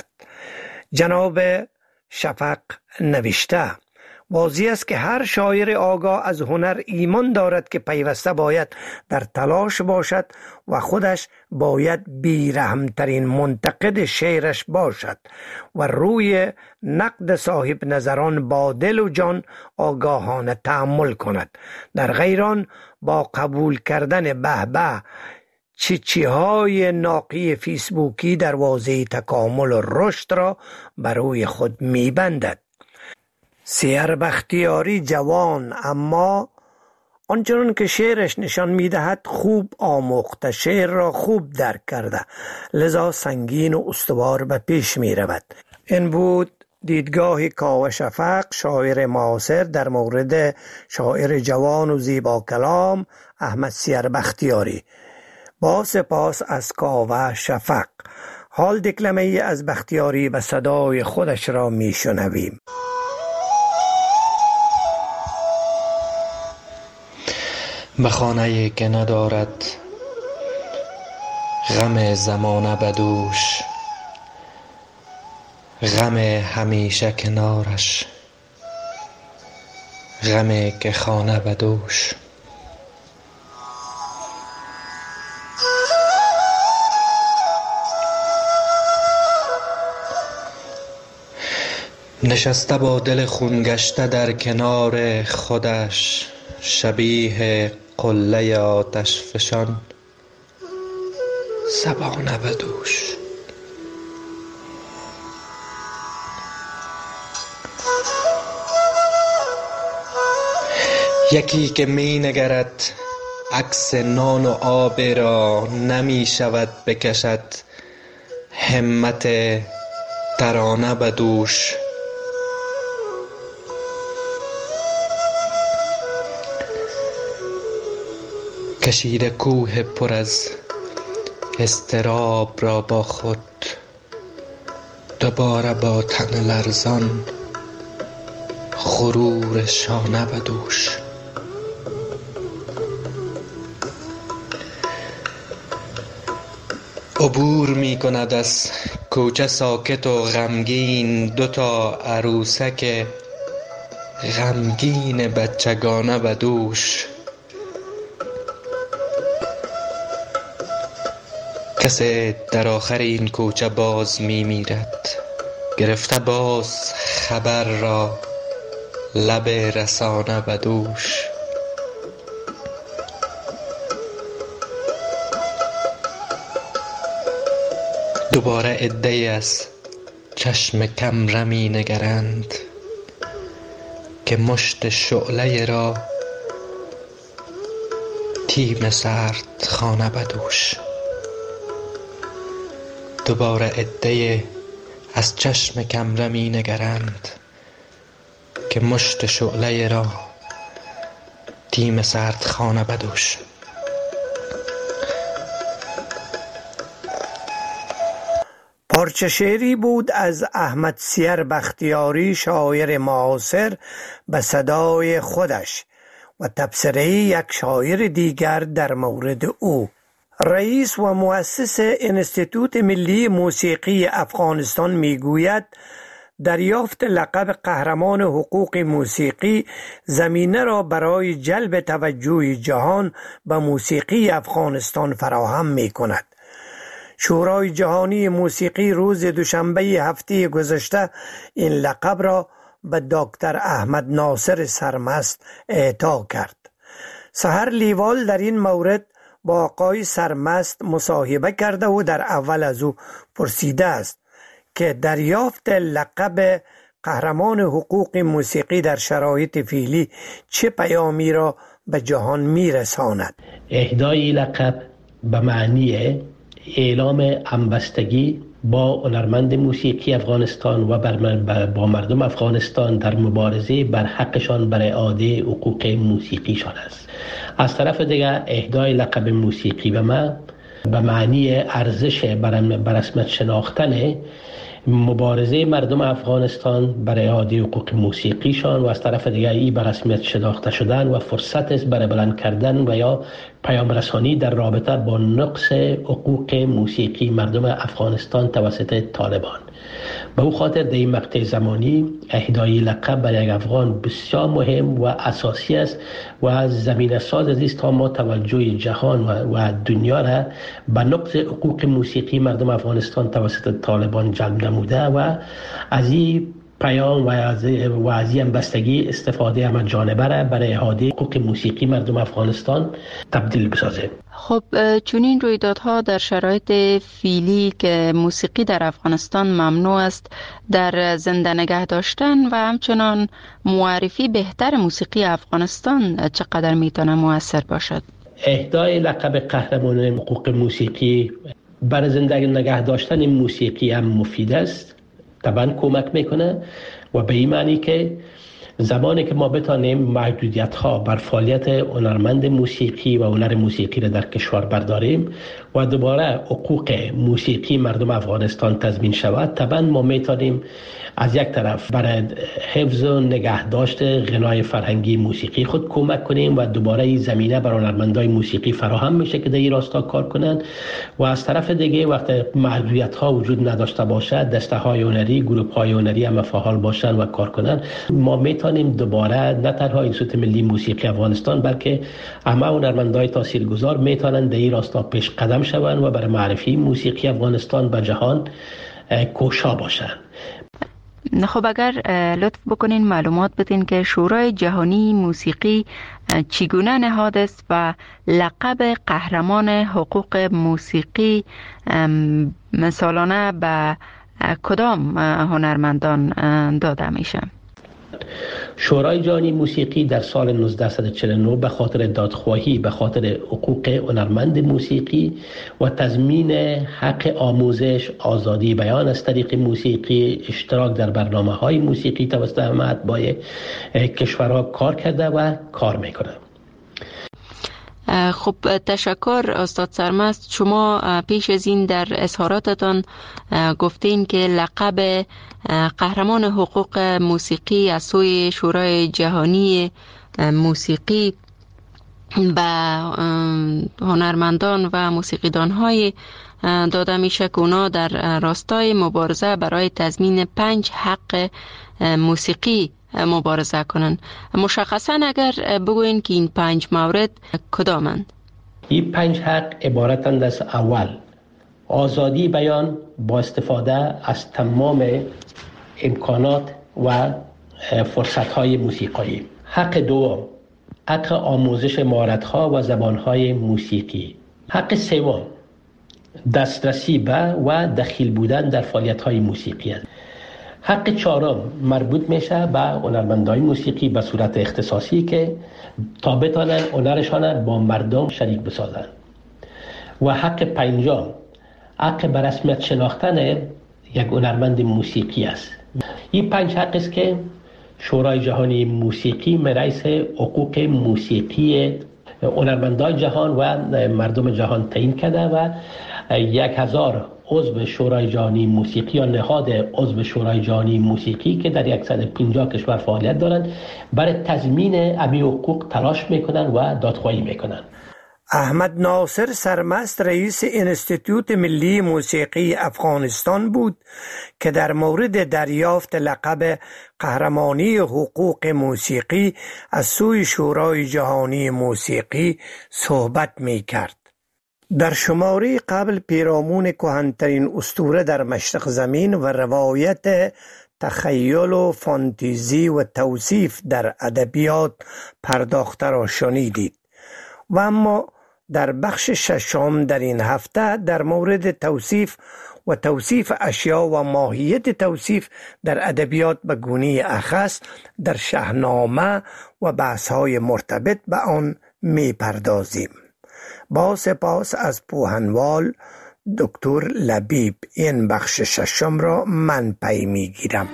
جناب شفق نوشته: واضح است که هر شاعر آگاه از هنر ایمان دارد که پیوسته باید در تلاش باشد و خودش باید بیرحمترین منتقد شعرش باشد و روی نقد صاحب نظران با دل و جان آگاهانه تأمل کند. در غیر آن با قبول کردن به چیچی‌های ناقی فیسبوکی دروازه تکامل و رشد را بر روی خود می‌بندد. سیر بختیاری جوان، اما آنچنان که شعرش نشان می‌دهد خوب آموخته، شعر را خوب درک کرده، لذا سنگین و استوار به پیش می‌رود. این بود دیدگاه کاوه شفق، شاعر معاصر، در مورد شاعر جوان و زیبا کلام احمد سیر بختیاری. با سپاس از کاوه شفق. حال دکلمه ای از بختیاری به صدای خودش را می شنویم. به خانه‌ای که ندارد غم زمانه بدوش، غم همیشه کنارش، غمی که خانه بدوش. نشسته با دل خون گشته در کنار خودش، شبیه قله آتش فشان، زبانه بدوش. یکی که می نگرد عکس نان و آب را، نمی شود بکشد همت ترانه بدوش. کشیده کوه پر از اضطراب را با خود، دوباره با تن لرزان غرور شانه بدوش. عبور می کند از کوچه ساکت و غمگین، دوتا عروسک غمگین بچگانه بدوش. کسی در آخر این کوچه باز می میرد، گرفته باز خبر را لب رسانه بدوش. دوباره عده‌ای از چشم کمره می نگرند که مشت شعله را تیم سرد خانه بدوش. دوباره عده‌ای از چشم کمره می نگرند که مشت شعله را تیم سرد خانه بدوش. پارچه شعری بود از احمد سیر بختیاری، شاعر معاصر، به صدای خودش و تبصره یک شاعر دیگر در مورد او. رئیس و مؤسس انستیتوت ملی موسیقی افغانستان میگوید دریافت لقب قهرمان حقوق موسیقی زمینه را برای جلب توجه جهان به موسیقی افغانستان فراهم می کند. شورای جهانی موسیقی روز دوشنبه هفته گذشته این لقب را به دکتر احمد ناصر سرمست اعطا کرد. سحر لیوال در این مورد با آقای سرمست مصاحبه کرده و در اول از او پرسیده است که دریافت لقب قهرمان حقوق موسیقی در شرایط فعلی چه پیامی را به جهان میرساند. اهدای لقب به معنی اعلام همبستگی با هنرمند موسیقی افغانستان و با مردم افغانستان در مبارزه بر حقشان بر اعاده حقوق موسیقیشان است. از طرف دیگر اهدای لقب موسیقی به من به معنی ارزش بر رسمیت شناختن مبارزه مردم افغانستان برای اعاده حقوق موسیقیشان و از طرف دیگر ای بر رسمیت شناخته شدن و فرصت است برای بلند کردن و یا پیام رسانی در رابطه با نقص حقوق موسیقی مردم افغانستان توسط طالبان. به او خاطر در این مقطع زمانی اهدای لقب برای یک افغان بسیار مهم و اساسی است و زمینه ساز است تا ما توجه جهان و دنیا را به نقص حقوق موسیقی مردم افغانستان توسط طالبان جلب نموده و از این پیام و از این بستگی استفاده همه جانبه را برای اعاده حقوق موسیقی مردم افغانستان تبدیل بسازه. خب چون این رویدادها در شرایط فعلی که موسیقی در افغانستان ممنوع است در زنده نگه داشتن و همچنان معرفی بهتر موسیقی افغانستان چقدر میتونه مؤثر باشد؟ اهدای لقب قهرمان حقوق موسیقی برای زنده نگه داشتن موسیقی هم مفید است، طبعا کمک میکنه و به این معنی که زمانی که ما بتانیم محدودیت ها بر فعالیت هنرمند موسیقی و هنر موسیقی را در کشور برداریم و دوباره حقوق موسیقی مردم افغانستان تضمین شود، طبعا ما میتونیم از یک طرف برای حفظ و نگهداشت غنای فرهنگی موسیقی خود کمک کنیم و دوباره این زمینه بر هنرمندای موسیقی فراهم میشه که در این راستا کار کنند و از طرف دیگه وقتی محدودیت ها وجود نداشته باشد دسته های هنری، گروه های هنری هم فعال باشن و کار کنن، ما میتونیم دوباره نه تنها اینستیتوت ملی موسیقی افغانستان بلکه همه هنرمندای تاثیرگذار میتونن در این راستا پیش قدم شوند و برای معرفی موسیقی افغانستان به جهان کوشا باشند. خب اگر لطف بکنین معلومات بدین که شورای جهانی موسیقی چگونه نهاد است و لقب قهرمان حقوق موسیقی سالانه به کدام هنرمندان داده میشه؟ شورای جهانی موسیقی در سال 1949 به خاطر دادخواهی به خاطر حقوق هنرمند موسیقی و تضمین حق آموزش، آزادی بیان از طریق موسیقی، اشتراک در برنامه‌های موسیقی توسط همه اتباع کشورها کار کرده و کار میکنه. خب تشکر استاد سرمست. شما پیش از این در اظهاراتتان گفتین که لقب قهرمان حقوق موسیقی از سوی شورای جهانی موسیقی به هنرمندان و موسیقیدان‌های داده میشه که اونا در راستای مبارزه برای تضمین 5 حق موسیقی مبارزه کنن. مشخصا اگر بگوین که این 5 مورد کدامند؟ این 5 حق عبارتند از: اول، آزادی بیان با استفاده از تمام امکانات و فرصت‌های موسیقایی. حق دوم، حق آموزش مهارت‌ها و زبان‌های موسیقی. حق سوم، دسترسی به و دخیل بودن در فعالیت‌های موسیقی است. حق چهارم مربوط میشه به هنرمندای موسیقی به صورت اختصاصی که تا بتانن هنرشان با مردم شریک بسازن. و حق پنجم، حق به رسمیت شناختن یک هنرمند موسیقی است. این 5 حق است که شورای جهانی موسیقی رئیس حقوق موسیقی هنرمندان جهان و مردم جهان تعیین کرده و 1000 عضو شورای جهانی موسیقی یا نهاد عضو شورای جهانی موسیقی که در 150 کشور فعالیت دارند برای تضمین امی حقوق تلاش میکنن و دادخواهی میکنن. احمد ناصر سرمست رئیس انستیتوت ملی موسیقی افغانستان بود که در مورد دریافت لقب قهرمانی حقوق موسیقی از سوی شورای جهانی موسیقی صحبت می کرد. در شماره قبل پیرامون کهن‌ترین اسطوره در مشرق زمین و روایت تخیل و فانتزی و توصیف در ادبیات پرداخته را شنیدید و اما در بخش ششم در این هفته در مورد توصیف اشیا و ماهیت توصیف در ادبیات به گونه اخص در شاهنامه و بحث‌های مرتبط به آن می‌پردازیم. با سپاس از پوهنوال دکتر لبیب این بخش ششم را من پی می‌گیرم.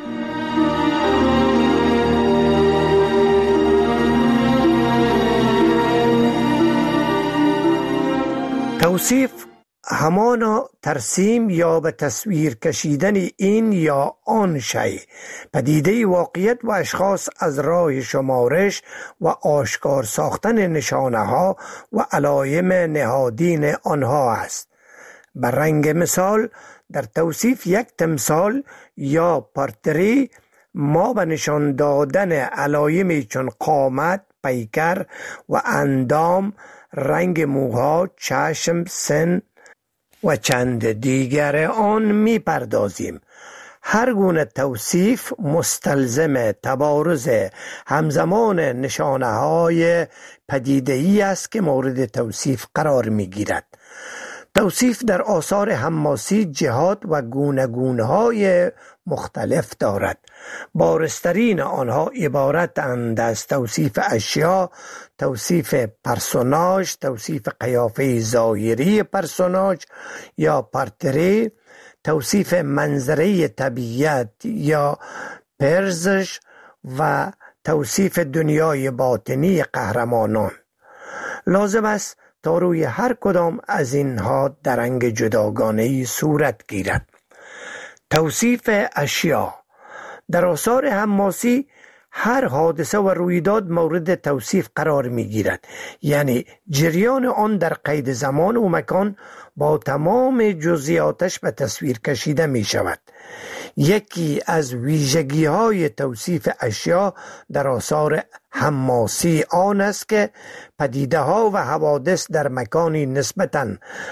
توصیف همانا ترسیم یا به تصویر کشیدن این یا آن شی، پدیده واقعیت و اشخاص از راه شمارش و آشکار ساختن نشانه ها و علایم نهادین آنها است. بر رنگ مثال در توصیف یک تمثال یا پارتری ما به نشان دادن علایمی چون قامت، پیکر و اندام، رنگ موها، چشم، سن و چند دیگر آن می پردازیم. هر گونه توصیف مستلزم تبارز همزمان نشانه های پدیده‌ای است که مورد توصیف قرار می گیرد. توصیف در آثار حماسی جهات و گونه‌های مختلف دارد. بارزترین آنها عبارتند از توصیف اشیا، توصیف پرسوناژ، توصیف قیافه ظاهری پرسوناژ یا پارتری، توصیف منظره طبیعت یا پرزش و توصیف دنیای باطنی قهرمانان. لازم است تا روی هر کدام از اینها درنگ جداگانه‌ای صورت گیرد. توصیف اشیا در آثار حماسی هر حادثه و رویداد مورد توصیف قرار می گیرد، یعنی جریان آن در قید زمان و مکان با تمام جزئیاتش به تصویر کشیده می شود. یکی از ویژگی های توصیف اشیا در آثار حماسی آن است که پدیده ها و حوادث در مکانی نسبتاً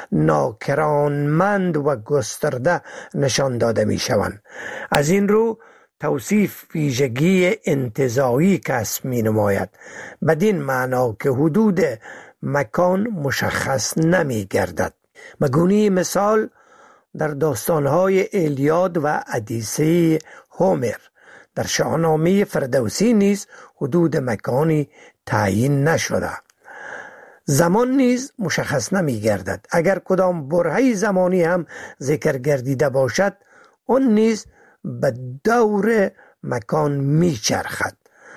ناکرانمند و گسترده نشان داده می شوند. از این رو توصیف ویژگی انتزاعی کسب می نماید، بدین معنا که حدود مکان مشخص نمی گردد. به گونه مثال در داستانهای ایلیاد و ادیسه هومر، در شاهنامه فردوسی نیز حدود مکانی تعیین نشده. زمان نیز مشخص نمی گردد. اگر کدام برهه زمانی هم ذکر گردیده باشد، آن نیز به دور مکان می چرخد.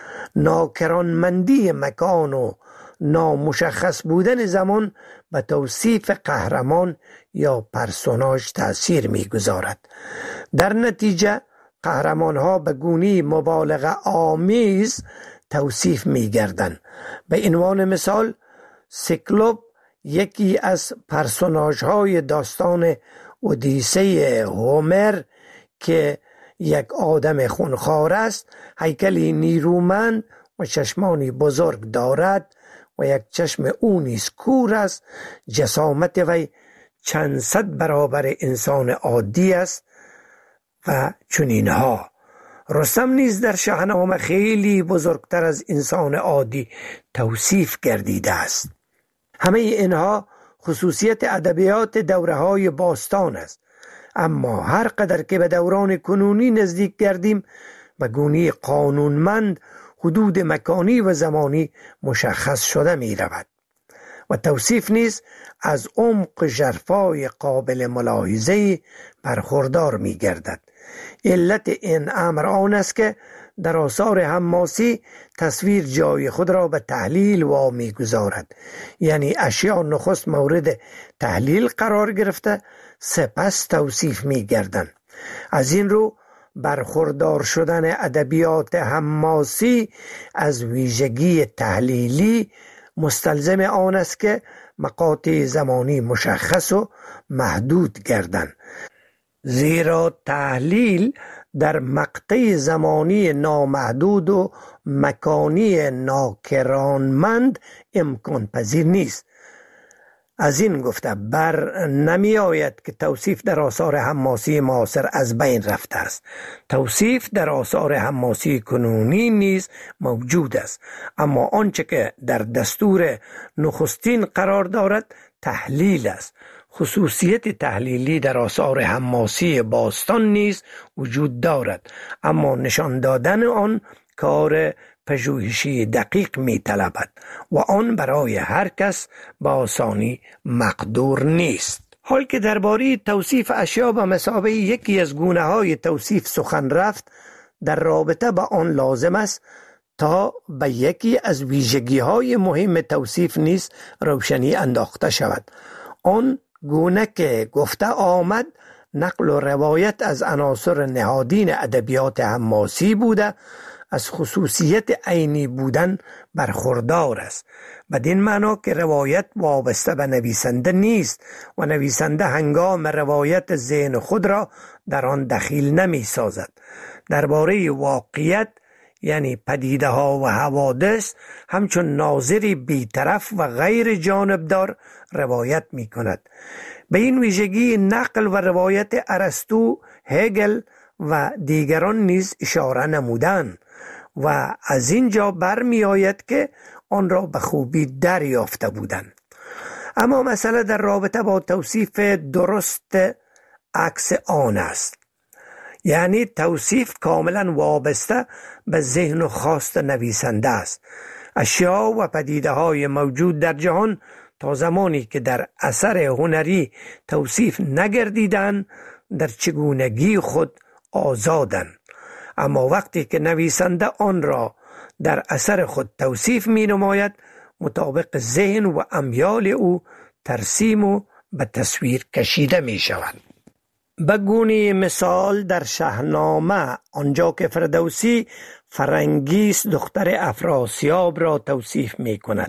ناکرانمندی مکان و نامشخص بودن زمان به توصیف قهرمان یا پرسوناژ تأثیر می گذارد. در نتیجه قهرمان ها به گونی مبالغه آمیز توصیف می گردند. به عنوان مثال سیکلوپ یکی از پرسوناژ های داستان اودیسه هومر که یک آدم خونخوار است، هیکلی نیرومند و چشمانی بزرگ دارد و یک چشم او نیز کور است. جسامت وی چند صد برابر انسان عادی است و چنینها. رستم نیز در شاهنامه خیلی بزرگتر از انسان عادی توصیف گردیده است. همه اینها خصوصیت ادبیات دوره‌های باستان است، اما هر قدر که به دوران کنونی نزدیک گردیم به گونه قانونمند حدود مکانی و زمانی مشخص شده می رود و توصیف نیز از عمق ژرفای قابل ملاحظه برخوردار می گردد. علت این امر آن است که در آثار حماسی تصویر جای خود را به تحلیل وامی گذارد، یعنی اشیاء نخست مورد تحلیل قرار گرفته سپس توصیف می گردند. از این رو برخوردار شدن ادبیات حماسی از ویژگی تحلیلی مستلزم آن است که مقاطع زمانی مشخص و محدود گردند، زیرا تحلیل در مقطع زمانی نامحدود و مکانی ناکرانمند امکان پذیر نیست. از این گفته بر نمی آید که توصیف در آثار حماسی معاصر از بین رفته است. توصیف در آثار حماسی کنونی نیز موجود است، اما آنچه که در دستور نخستین قرار دارد تحلیل است. خصوصیت تحلیلی در آثار حماسی باستان نیز وجود دارد، اما نشان دادن آن کار پژوهشی دقیق می طلبد و آن برای هر کس به آسانی مقدور نیست. حال که درباره توصیف اشیا به مثابه یکی از گونه‌های توصیف سخن رفت، در رابطه با آن لازم است تا به یکی از ویژگی‌های مهم توصیف نیز روشنی انداخته شود. آن گونه که گفته آمد نقل و روایت از عناصر نهادین ادبیات حماسی بوده از خصوصیت عینی بودن برخوردار است، بدین معنا که روایت وابسته به نویسنده نیست و نویسنده هنگام روایت ذهن خود را در آن دخیل نمی سازد. درباره واقعیت یعنی پدیده ها و حوادث همچون ناظری بیطرف و غیر جانبدار روایت می کند. به این ویژگی نقل و روایت ارسطو، هگل و دیگران نیز اشاره نمودند و از اینجا برمی آید که آن را به خوبی دریافته بودند. اما مسئله در رابطه با توصیف درست عکس آن است، یعنی توصیف کاملا وابسته به ذهن و خواست نویسنده است. اشیا و پدیده های موجود در جهان تا زمانی که در اثر هنری توصیف نگردیدند در چگونگی خود آزادند، اما وقتی که نویسنده آن را در اثر خود توصیف می نماید مطابق ذهن و امیال او ترسیم و به تصویر کشیده می شود. به گونه مثال در شاهنامه آنجا که فردوسی فرنگیس دختر افراسیاب را توصیف می کند،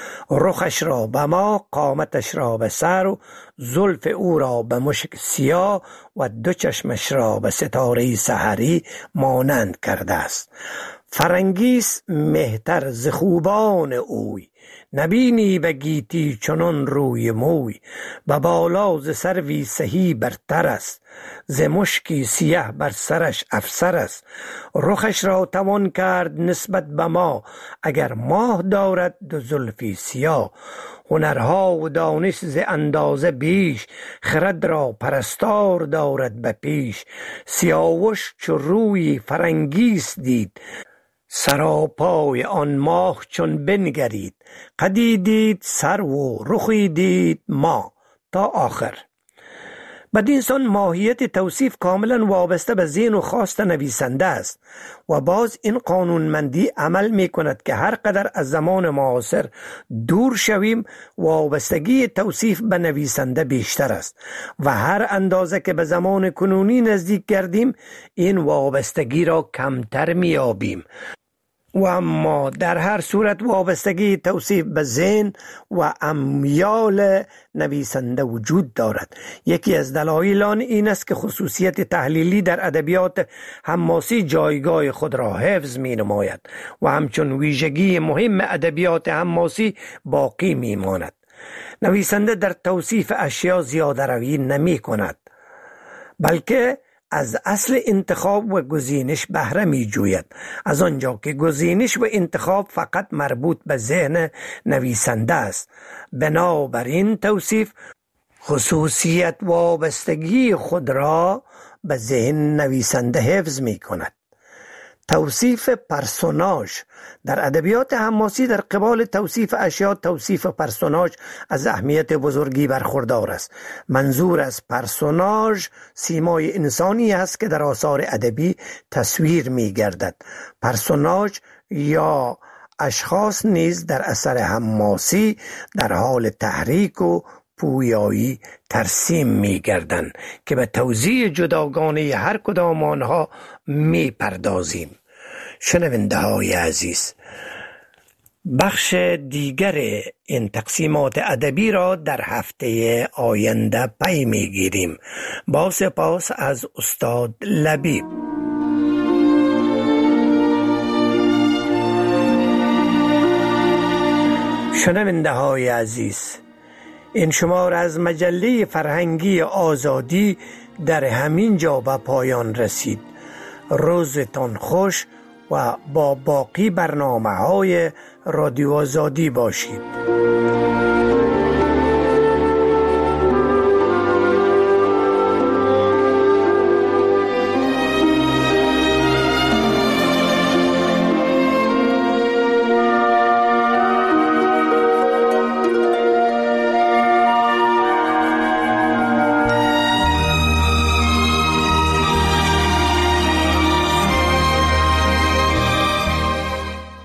رخش را به ما، قامتش را به سر و زلف او را به مشک سیاه و دو چشمش را به ستاره سحری مانند کرده است. فرنگیس مهتر ز خوبان اوی، نبینی به گیتی چنان روی موی. به بالا ز سروی سهی برتر است، ز مشکی سیه بر سرش افسر است. رخش را توان کرد نسبت به ما، اگر ماه دارد دو زلفی سیاه. هنرها و دانش ز اندازه بیش، خرد را پرستار دارد به پیش. سیاوش چو روی فرنگیس دید، سراپای آن ماه چون بنگرید. قدی دید سر و رخی دید ما، تا آخر. بدین سان ماهیت توصیف کاملا وابسته به ذهن و خواست نویسنده است و باز این قانونمندی عمل می کند که هر قدر از زمان معاصر دور شویم وابستگی توصیف به نویسنده بیشتر است و هر اندازه که به زمان کنونی نزدیک گردیم این وابستگی را کمتر می یابیم. و اما در هر صورت وابستگی توصیف به ذهن و امیال نویسنده وجود دارد. یکی از دلایل آن این است که خصوصیت تحلیلی در ادبیات حماسی جایگاه خود را حفظ می نماید و همچون ویژگی مهم ادبیات حماسی باقی می ماند. نویسنده در توصیف اشیا زیاده روی نمی کند، بلکه از اصل انتخاب و گزینش بهره می جوید، از آنجا که گزینش و انتخاب فقط مربوط به ذهن نویسنده است. بنابراین توصیف خصوصیت وابستگی خود را به ذهن نویسنده حفظ می کند. توصیف پرسوناژ در ادبیات حماسی در قبال توصیف اشیا، توصیف پرسوناژ از اهمیت بزرگی برخوردار است. منظور از پرسوناژ سیمای انسانی است که در آثار ادبی تصویر می گردد. پرسوناژ یا اشخاص نیز در اثر حماسی در حال تحریک و پویایی ترسیم می گردند که به توضیح جداگانه هر کدام آنها می پردازیم. شنونده های عزیز، بخش دیگر این تقسیمات ادبی را در هفته آینده پی می گیریم. با سپاس از استاد لبیب. شنونده های عزیز، این شمار از مجله فرهنگی آزادی در همین جا به پایان رسید. روزتان خوش و با باقی برنامه‌های رادیو آزادی باشید.